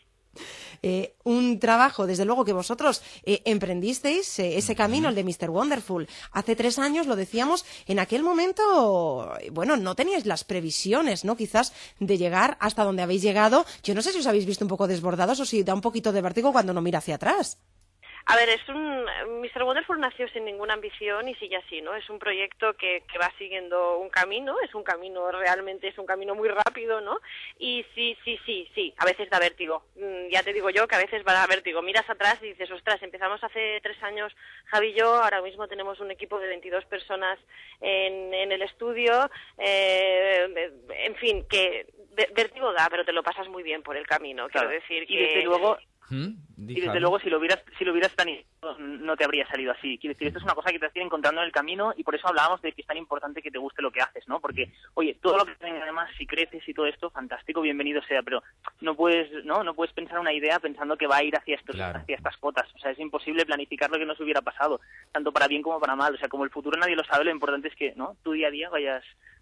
Un trabajo, desde luego, que vosotros emprendisteis ese camino, el de Mr. Wonderful. Hace 3 años, lo decíamos, en aquel momento, bueno, no teníais las previsiones, ¿no? Quizás de llegar hasta donde habéis llegado. Yo no sé si os habéis visto un poco desbordados o si da un poquito de vértigo cuando uno mira hacia atrás. A ver, Mr. Wonderful nació sin ninguna ambición y sigue así, ¿no? Es un proyecto que va siguiendo un camino, realmente es un camino muy rápido, ¿no? Y sí, a veces da vértigo. Ya te digo yo que a veces va a dar vértigo. Miras atrás y dices, ostras, empezamos hace 3 años, Javi y yo, ahora mismo tenemos un equipo de 22 personas en el estudio, en fin, que vértigo da, pero te lo pasas muy bien por el camino, claro. Quiero decir que... Y desde luego... Y desde luego, si lo hubieras planeado, no te habría salido así. Quiero decir, esto es una cosa que te vas a ir encontrando en el camino, y por eso hablábamos de que es tan importante que te guste lo que haces, ¿no? Porque, oye, todo lo que tenga, además, si creces y todo esto, fantástico, bienvenido sea, pero no puedes pensar una idea pensando que va a ir hacia estas cotas. O sea, es imposible planificar lo que nos hubiera pasado, tanto para bien como para mal. O sea, como el futuro nadie lo sabe, lo importante es que, ¿no? Tu día a día vayas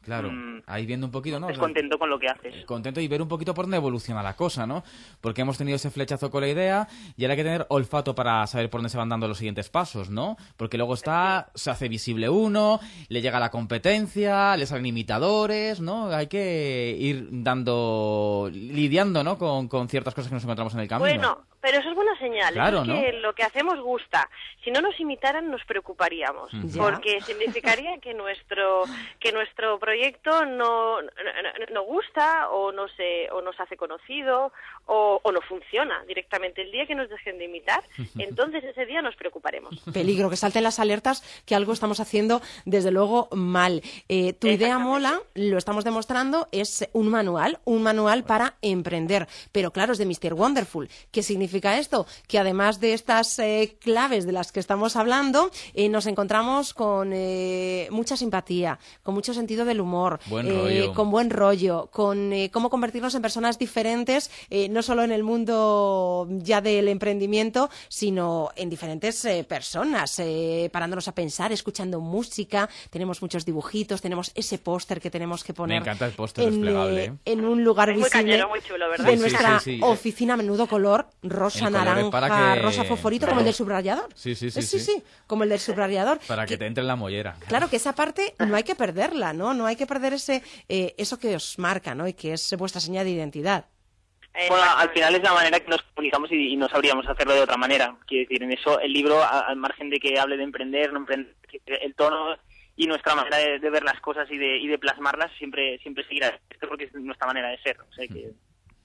Claro, ahí viendo un poquito, ¿no? Descontento con lo que haces. Contento y ver un poquito por dónde evoluciona la cosa, ¿no? Porque hemos tenido ese flechazo con la idea y ahora hay que tener olfato para saber por dónde se van dando los siguientes pasos, ¿no? Porque luego se hace visible uno, le llega la competencia, le salen imitadores, ¿no? Hay que ir lidiando, ¿no? Con ciertas cosas que nos encontramos en el camino. Bueno, pero eso es buena señal. Claro, es ¿no? que lo que hacemos gusta. Si no nos imitaran, nos preocuparíamos. Porque significaría que nuestro proyecto no gusta o no nos hace conocido o no funciona directamente. El día que nos dejen de imitar, entonces ese día nos preocuparemos. Peligro, que salten las alertas que algo estamos haciendo desde luego mal. Tu idea mola, lo estamos demostrando, es un manual para emprender. Pero claro, es de Mr. Wonderful. ¿Qué significa esto? Que además de estas claves de las que estamos hablando, nos encontramos con mucha simpatía, con mucho sentido del humor, con buen rollo, con cómo convertirnos en personas diferentes, no solo en el mundo ya del emprendimiento, sino en diferentes personas, parándonos a pensar, escuchando música. Tenemos muchos dibujitos, tenemos ese póster que tenemos que poner. Me encanta el póster desplegable. En un lugar es visible muy cañero, muy chulo, ¿verdad? de nuestra oficina, a menudo color rosa, naranja, rosa fosforito, como el del subrayador. Sí, como el del subrayador. Para que te entre en la mollera. Claro que esa parte no hay que perderla, ¿no? No hay que perder eso que os marca, ¿no? Y que es vuestra señal de identidad. Bueno, al final es la manera que nos comunicamos y no sabríamos hacerlo de otra manera. Quiero decir, en eso el libro, al margen de que hable de emprender, no emprender, el tono y nuestra manera de ver las cosas y de plasmarlas siempre seguirá esto, porque es nuestra manera de ser. O sea que...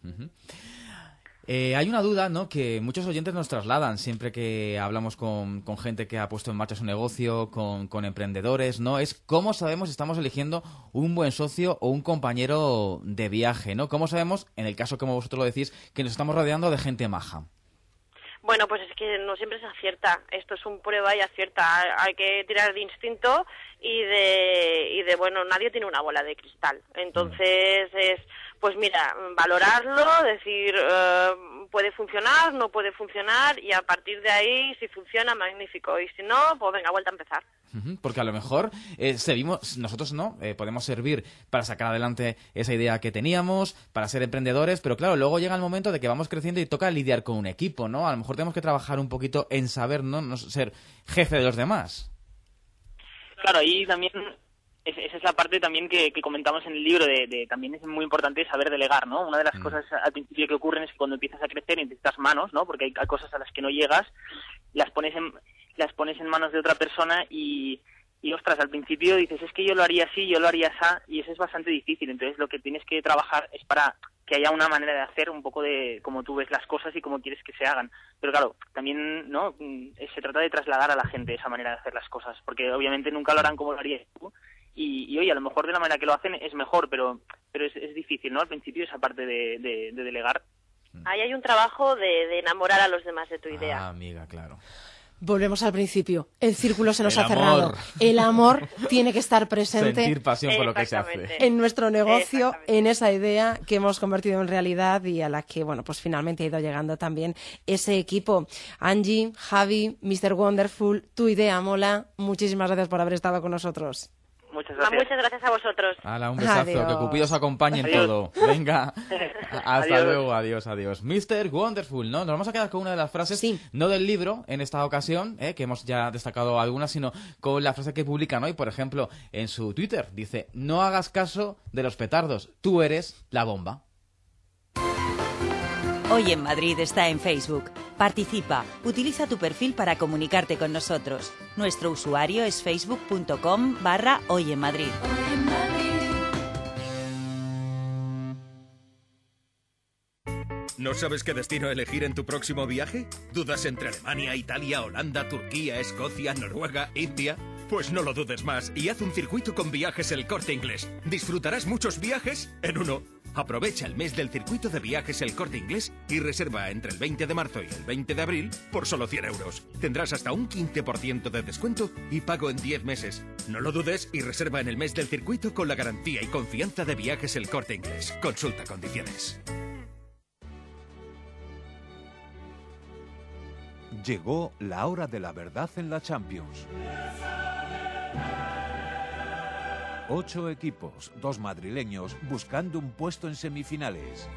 Hay una duda, ¿no?, que muchos oyentes nos trasladan siempre que hablamos con gente que ha puesto en marcha su negocio, con emprendedores, ¿no? Es cómo sabemos si estamos eligiendo un buen socio o un compañero de viaje, ¿no? ¿Cómo sabemos, en el caso como vosotros lo decís, que nos estamos rodeando de gente maja? Bueno, pues es que no siempre se acierta. Esto es un prueba y acierta. Hay que tirar de instinto y de bueno, nadie tiene una bola de cristal. Entonces es, pues mira, valorarlo, decir, puede funcionar, no puede funcionar, y a partir de ahí, si funciona, magnífico. Y si no, pues venga, vuelta a empezar. Porque a lo mejor nosotros no podemos servir para sacar adelante esa idea que teníamos, para ser emprendedores, pero claro, luego llega el momento de que vamos creciendo y toca lidiar con un equipo, ¿no? A lo mejor tenemos que trabajar un poquito en saber, no ser jefe de los demás. Claro, ahí también esa es la parte también que comentamos en el libro, también es muy importante saber delegar, ¿no? Una de las cosas al principio que ocurren es que cuando empiezas a crecer y necesitas manos, ¿no? Porque hay cosas a las que no llegas, las pones en manos de otra persona y ostras, al principio dices, es que yo lo haría así, yo lo haría así, y eso es bastante difícil. Entonces lo que tienes que trabajar es para que haya una manera de hacer un poco de cómo tú ves las cosas y cómo quieres que se hagan. Pero claro, también no se trata de trasladar a la gente esa manera de hacer las cosas, porque obviamente nunca lo harán como lo harías tú. Y oye, a lo mejor de la manera que lo hacen es mejor, pero es difícil, ¿no? Al principio esa parte de delegar. Ahí hay un trabajo de enamorar a los demás de tu idea. Ah, amiga, claro. Volvemos al principio. El círculo se nos ha cerrado. El amor tiene que estar presente. Sentir pasión por lo que se hace. En nuestro negocio, en esa idea que hemos convertido en realidad y a la que, bueno, pues finalmente ha ido llegando también ese equipo. Angie, Javi, Mr. Wonderful, tu idea mola. Muchísimas gracias por haber estado con nosotros. Muchas gracias. Muchas gracias a vosotros. Hala, un besazo. Adiós. Que Cupido os acompañe en todo. Venga. Hasta luego. Adiós. Mr. Wonderful, ¿no? Nos vamos a quedar con una de las frases, no del libro en esta ocasión, que hemos ya destacado algunas, sino con la frase que publican hoy, por ejemplo, en su Twitter. Dice, no hagas caso de los petardos, tú eres la bomba. Hoy en Madrid está en Facebook. Participa, utiliza tu perfil para comunicarte con nosotros. Nuestro usuario es facebook.com/Hoy en Madrid. ¿No sabes qué destino elegir en tu próximo viaje? ¿Dudas entre Alemania, Italia, Holanda, Turquía, Escocia, Noruega, India? Pues no lo dudes más y haz un circuito con Viajes El Corte Inglés. Disfrutarás muchos viajes en uno. Aprovecha el mes del circuito de Viajes El Corte Inglés y reserva entre el 20 de marzo y el 20 de abril por solo 100 euros. Tendrás hasta un 15% de descuento y pago en 10 meses. No lo dudes y reserva en el mes del circuito con la garantía y confianza de Viajes El Corte Inglés. Consulta condiciones. Llegó la hora de la verdad en la Champions. 8 equipos, 2 madrileños, buscando un puesto en semifinales.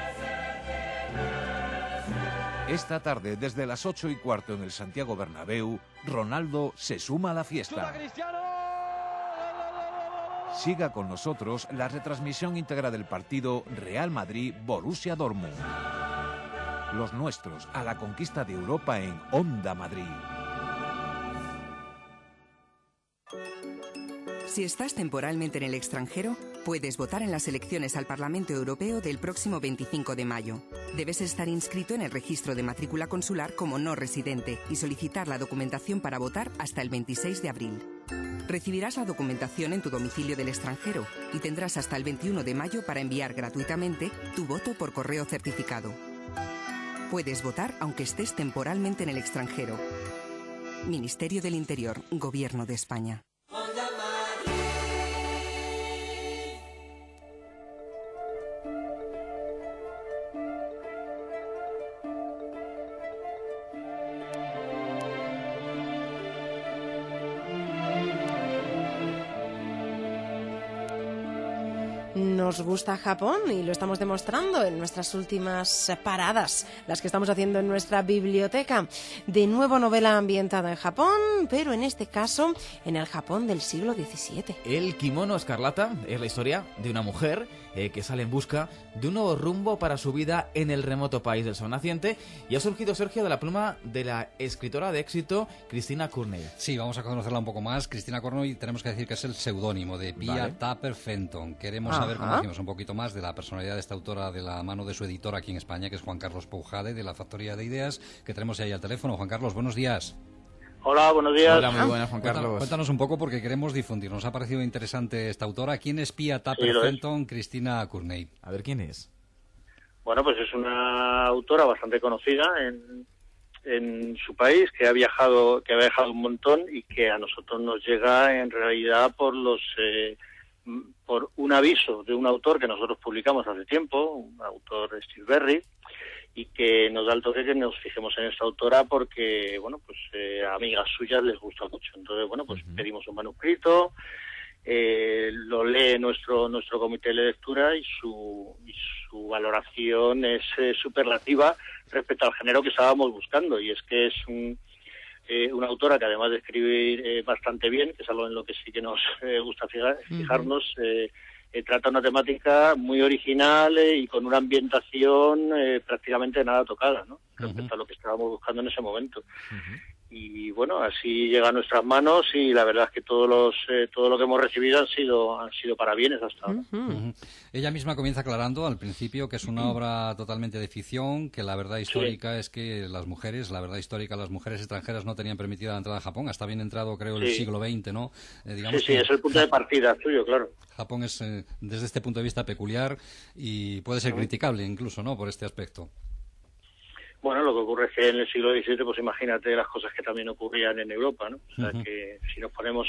Esta tarde, desde las 8:15 en el Santiago Bernabéu, Ronaldo se suma a la fiesta. Siga con nosotros la retransmisión íntegra del partido Real Madrid-Borussia Dortmund. Los nuestros a la conquista de Europa en Onda Madrid. Si estás temporalmente en el extranjero, puedes votar en las elecciones al Parlamento Europeo del próximo 25 de mayo. Debes estar inscrito en el registro de matrícula consular como no residente y solicitar la documentación para votar hasta el 26 de abril. Recibirás la documentación en tu domicilio del extranjero y tendrás hasta el 21 de mayo para enviar gratuitamente tu voto por correo certificado. Puedes votar aunque estés temporalmente en el extranjero. Ministerio del Interior, Gobierno de España. Nos gusta Japón y lo estamos demostrando en nuestras últimas paradas, las que estamos haciendo en nuestra biblioteca. De nuevo novela ambientada en Japón, pero en este caso en el Japón del siglo XVII. El kimono escarlata es la historia de una mujer que sale en busca de un nuevo rumbo para su vida en el remoto país del sol naciente, y ha surgido, Sergio, de la pluma de la escritora de éxito Christina Courtney. Sí, vamos a conocerla un poco más. Christina Courtney, tenemos que decir que es el seudónimo de Pia Tapper Fenton. Queremos saber, como decimos, un poquito más de la personalidad de esta autora de la mano de su editor aquí en España, que es Juan Carlos Poujade, de la Factoría de Ideas, que tenemos ahí al teléfono. Juan Carlos, buenos días. Hola, buenos días. Hola, muy buenas, Juan Carlos. Cuéntanos un poco porque queremos difundir. Nos ha parecido interesante esta autora. ¿Quién es Pia Tapper Fenton, Christina Courtney? A ver, ¿quién es? Bueno, pues es una autora bastante conocida en su país, que ha viajado un montón y que a nosotros nos llega en realidad por un aviso de un autor que nosotros publicamos hace tiempo, un autor Steve Berry, y que nos da el toque que nos fijemos en esta autora porque, bueno, pues a amigas suyas les gusta mucho. Entonces, bueno, pues pedimos un manuscrito, lo lee nuestro comité de lectura y su valoración es superlativa respecto al género que estábamos buscando, y es que es una autora que, además de escribir bastante bien, que es algo en lo que sí que nos gusta fijarnos, trata una temática muy original y con una ambientación prácticamente nada tocada, ¿no?, respecto a lo que estábamos buscando en ese momento. Y bueno, así llega a nuestras manos, y la verdad es que todo lo que hemos recibido han sido para bienes hasta ahora. Ella misma comienza aclarando al principio que es una obra totalmente de ficción, que la verdad histórica es que las mujeres extranjeras no tenían permitida la entrada a Japón, hasta bien entrado, creo, el siglo XX, ¿no? Digamos que es el punto de partida suyo, claro. Japón es, desde este punto de vista, peculiar y puede ser criticable incluso, ¿no?, por este aspecto. Bueno, lo que ocurre es que en el siglo XVII, pues imagínate las cosas que también ocurrían en Europa, ¿no? O sea, que si nos ponemos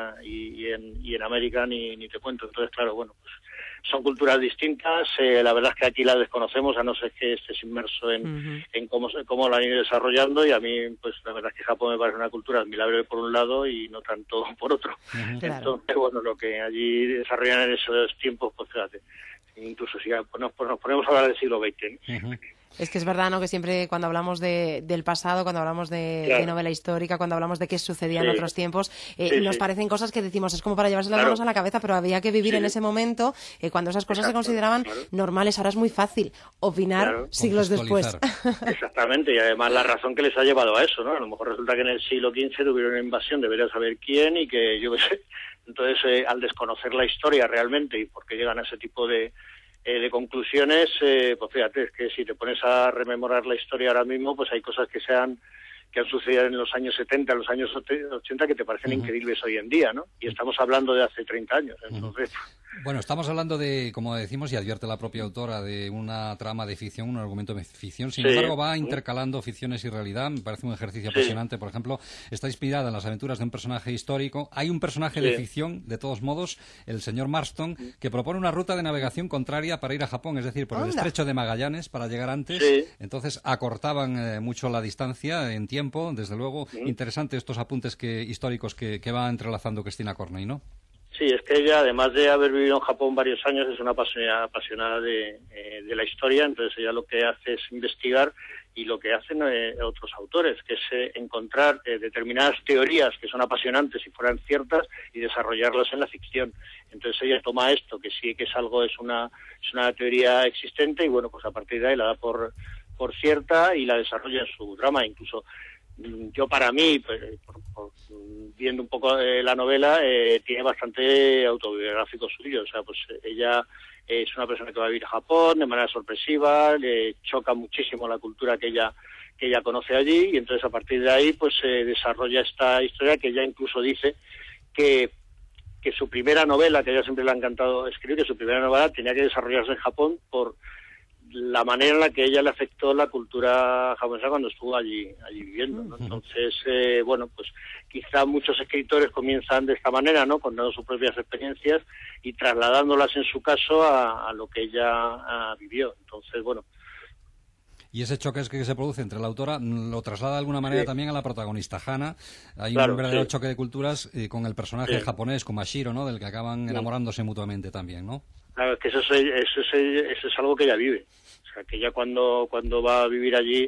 y en América ni te cuento. Entonces, claro, bueno, pues son culturas distintas. La verdad es que aquí las desconocemos, a no ser que estés inmerso en cómo lo han ido desarrollando, y a mí, pues la verdad es que Japón me parece una cultura admirable por un lado y no tanto por otro. Entonces, bueno, lo que allí desarrollan en esos tiempos, pues fíjate, incluso si nos ponemos a hablar del siglo XX, Es que es verdad, ¿no?, que siempre cuando hablamos del pasado, cuando hablamos de novela histórica, cuando hablamos de qué sucedía en otros tiempos, nos parecen cosas que decimos, es como para llevarse las manos a la cabeza, pero había que vivir en ese momento cuando esas cosas se consideraban normales. Ahora es muy fácil opinar siglos después. Exactamente, y además la razón que les ha llevado a eso, ¿no? A lo mejor resulta que en el siglo XV tuvieron una invasión, debería saber quién, y que yo qué sé. Entonces, al desconocer la historia realmente y por qué llegan a ese tipo de conclusiones, pues fíjate, es que si te pones a rememorar la historia ahora mismo, pues hay cosas que han sucedido en los años 70, en los años 80, que te parecen increíbles hoy en día, ¿no? Y estamos hablando de hace 30 años, entonces... Bueno, estamos hablando de, como decimos, y advierte la propia autora, de una trama de ficción, un argumento de ficción. Sin embargo, va intercalando ficciones y realidad. Me parece un ejercicio apasionante. Por ejemplo, está inspirada en las aventuras de un personaje histórico. Hay un personaje de ficción, de todos modos, el señor Marston, que propone una ruta de navegación contraria para ir a Japón, es decir, por el estrecho de Magallanes, para llegar antes. Entonces, acortaban mucho la distancia en tiempo. Desde luego, interesante estos apuntes históricos que va entrelazando Christina Courtney, ¿no? Sí, es que ella, además de haber vivido en Japón varios años, es una apasionada de la historia, entonces ella lo que hace es investigar y lo que hacen otros autores, que es encontrar determinadas teorías que son apasionantes si fueran ciertas y desarrollarlas en la ficción. Entonces ella toma esto, que sí que es algo, es una teoría existente y bueno, pues a partir de ahí la da por cierta y la desarrolla en su drama. Incluso yo, para mí, pues, viendo un poco la novela, tiene bastante autobiográfico suyo. O sea, pues ella es una persona que va a vivir a Japón de manera sorpresiva, le choca muchísimo la cultura que ella conoce allí, y entonces a partir de ahí pues desarrolla esta historia que ella incluso dice que su primera novela, que a ella siempre le ha encantado escribir, que su primera novela tenía que desarrollarse en Japón por la manera en la que ella le afectó la cultura japonesa cuando estuvo allí viviendo, ¿no? Entonces, bueno, pues quizá muchos escritores comienzan de esta manera, ¿no? Contando sus propias experiencias y trasladándolas en su caso a lo que ella vivió. Entonces, bueno. Y ese choque que se produce entre la autora lo traslada de alguna manera también a la protagonista, Hana. Hay un verdadero choque de culturas con el personaje japonés, con Mashiro, ¿no? Del que acaban enamorándose mutuamente también, ¿no? Claro, es que eso es algo que ella vive. O sea, que ella cuando va a vivir allí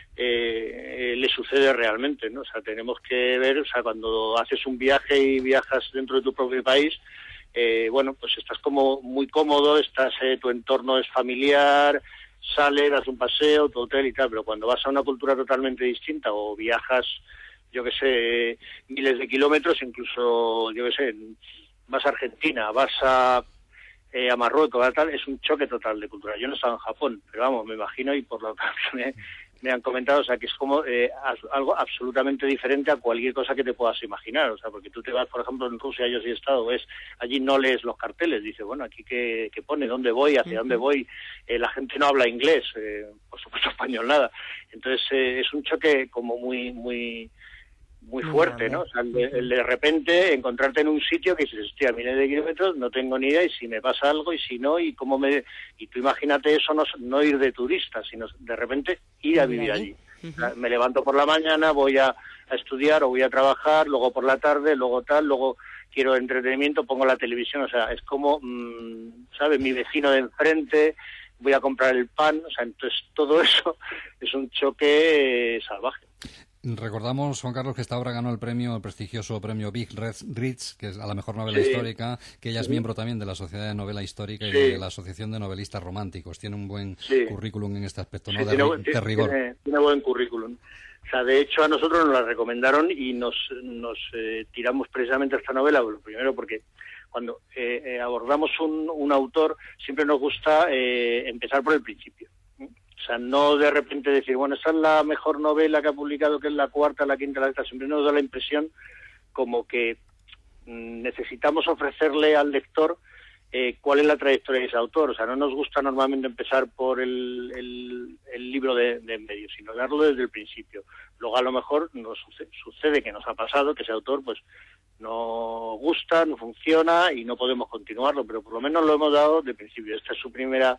le sucede realmente, ¿no? O sea, tenemos que ver, o sea, cuando haces un viaje y viajas dentro de tu propio país, bueno, pues estás como muy cómodo, tu entorno es familiar, sales, das un paseo, tu hotel y tal, pero cuando vas a una cultura totalmente distinta o viajas, yo qué sé, miles de kilómetros, incluso, yo qué sé, vas a Argentina, vas a Marruecos, tal, es un choque total de cultura. Yo no he estado en Japón, pero vamos, me imagino, y por lo que me han comentado, o sea, que es como algo absolutamente diferente a cualquier cosa que te puedas imaginar. O sea, porque tú te vas, por ejemplo, en Rusia, yo sí he estado, allí no lees los carteles, dices, bueno, aquí qué pone, dónde voy, hacia dónde voy, la gente no habla inglés, por supuesto español nada. Entonces es un choque como muy fuerte, ¿no? O sea, el de repente encontrarte en un sitio que dices, hostia, miles de kilómetros, no tengo ni idea, y si me pasa algo, y si no, y cómo y tú imagínate eso, no ir de turista, sino de repente ir a vivir allí. O sea, me levanto por la mañana, voy a estudiar o voy a trabajar, luego por la tarde, luego quiero entretenimiento, pongo la televisión, o sea, es como, ¿sabes? Mi vecino de enfrente, voy a comprar el pan, o sea, entonces todo eso es un choque salvaje. Recordamos, Juan Carlos, que esta obra ganó el prestigioso premio Big Rich, que es a la mejor novela histórica, que ella es miembro también de la Sociedad de Novela Histórica y de la Asociación de Novelistas Románticos. Tiene un buen currículum en este aspecto, ¿no? De rigor. Tiene buen currículum. O sea, de hecho, a nosotros nos la recomendaron y nos tiramos precisamente a esta novela, lo primero porque cuando abordamos un autor siempre nos gusta empezar por el principio. O sea, no de repente decir, bueno, esta es la mejor novela que ha publicado, que es la cuarta, la quinta, la sexta. Siempre nos da la impresión como que necesitamos ofrecerle al lector cuál es la trayectoria de ese autor. O sea, no nos gusta normalmente empezar por el libro de en medio, sino darlo desde el principio. Luego, a lo mejor, nos sucede que nos ha pasado que ese autor, pues, no gusta, no funciona y no podemos continuarlo, pero por lo menos lo hemos dado de principio. Esta es su primera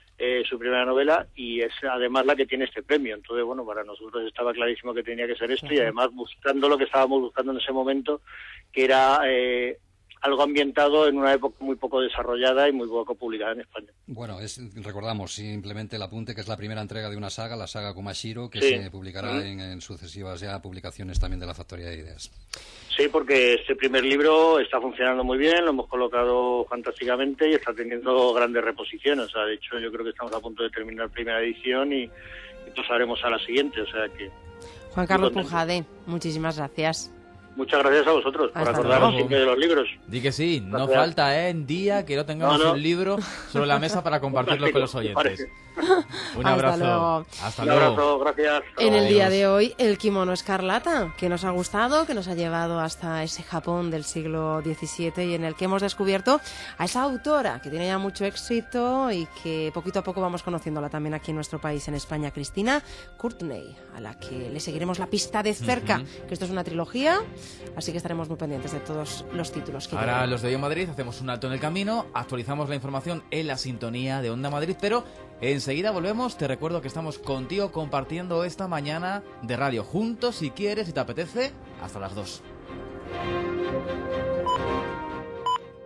novela y es además la que tiene este premio. Entonces, bueno, para nosotros estaba clarísimo que tenía que ser esto, y además buscando lo que estábamos buscando en ese momento, que era algo ambientado en una época muy poco desarrollada y muy poco publicada en España. Bueno, recordamos simplemente el apunte que es la primera entrega de una saga, la saga Kumashiro, que se publicará en sucesivas ya publicaciones también de la Factoría de Ideas. Sí, porque este primer libro está funcionando muy bien, lo hemos colocado fantásticamente y está teniendo grandes reposiciones. O sea, de hecho, yo creo que estamos a punto de terminar primera edición y pasaremos a la siguiente. O sea que Juan Carlos Pujade, muchísimas gracias. Muchas gracias a vosotros por acordaros siempre de los libros. Di que sí, no falta en día que no tengamos un libro sobre la mesa para compartirlo con los oyentes. Un abrazo. Hasta luego. Un abrazo, gracias. En el día de hoy, el kimono escarlata, que nos ha gustado, que nos ha llevado hasta ese Japón del siglo XVII y en el que hemos descubierto a esa autora que tiene ya mucho éxito y que poquito a poco vamos conociéndola también aquí en nuestro país, en España, Cristina Courtenay, a la que le seguiremos la pista de cerca, que esto es una trilogía, así que estaremos muy pendientes de todos los títulos que ahora los de Hoy en Madrid hacemos un alto en el camino, actualizamos la información en la sintonía de Onda Madrid, pero enseguida volvemos. Te recuerdo que estamos contigo compartiendo esta mañana de radio juntos, si quieres, si te apetece, hasta las 2.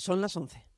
Son las 11.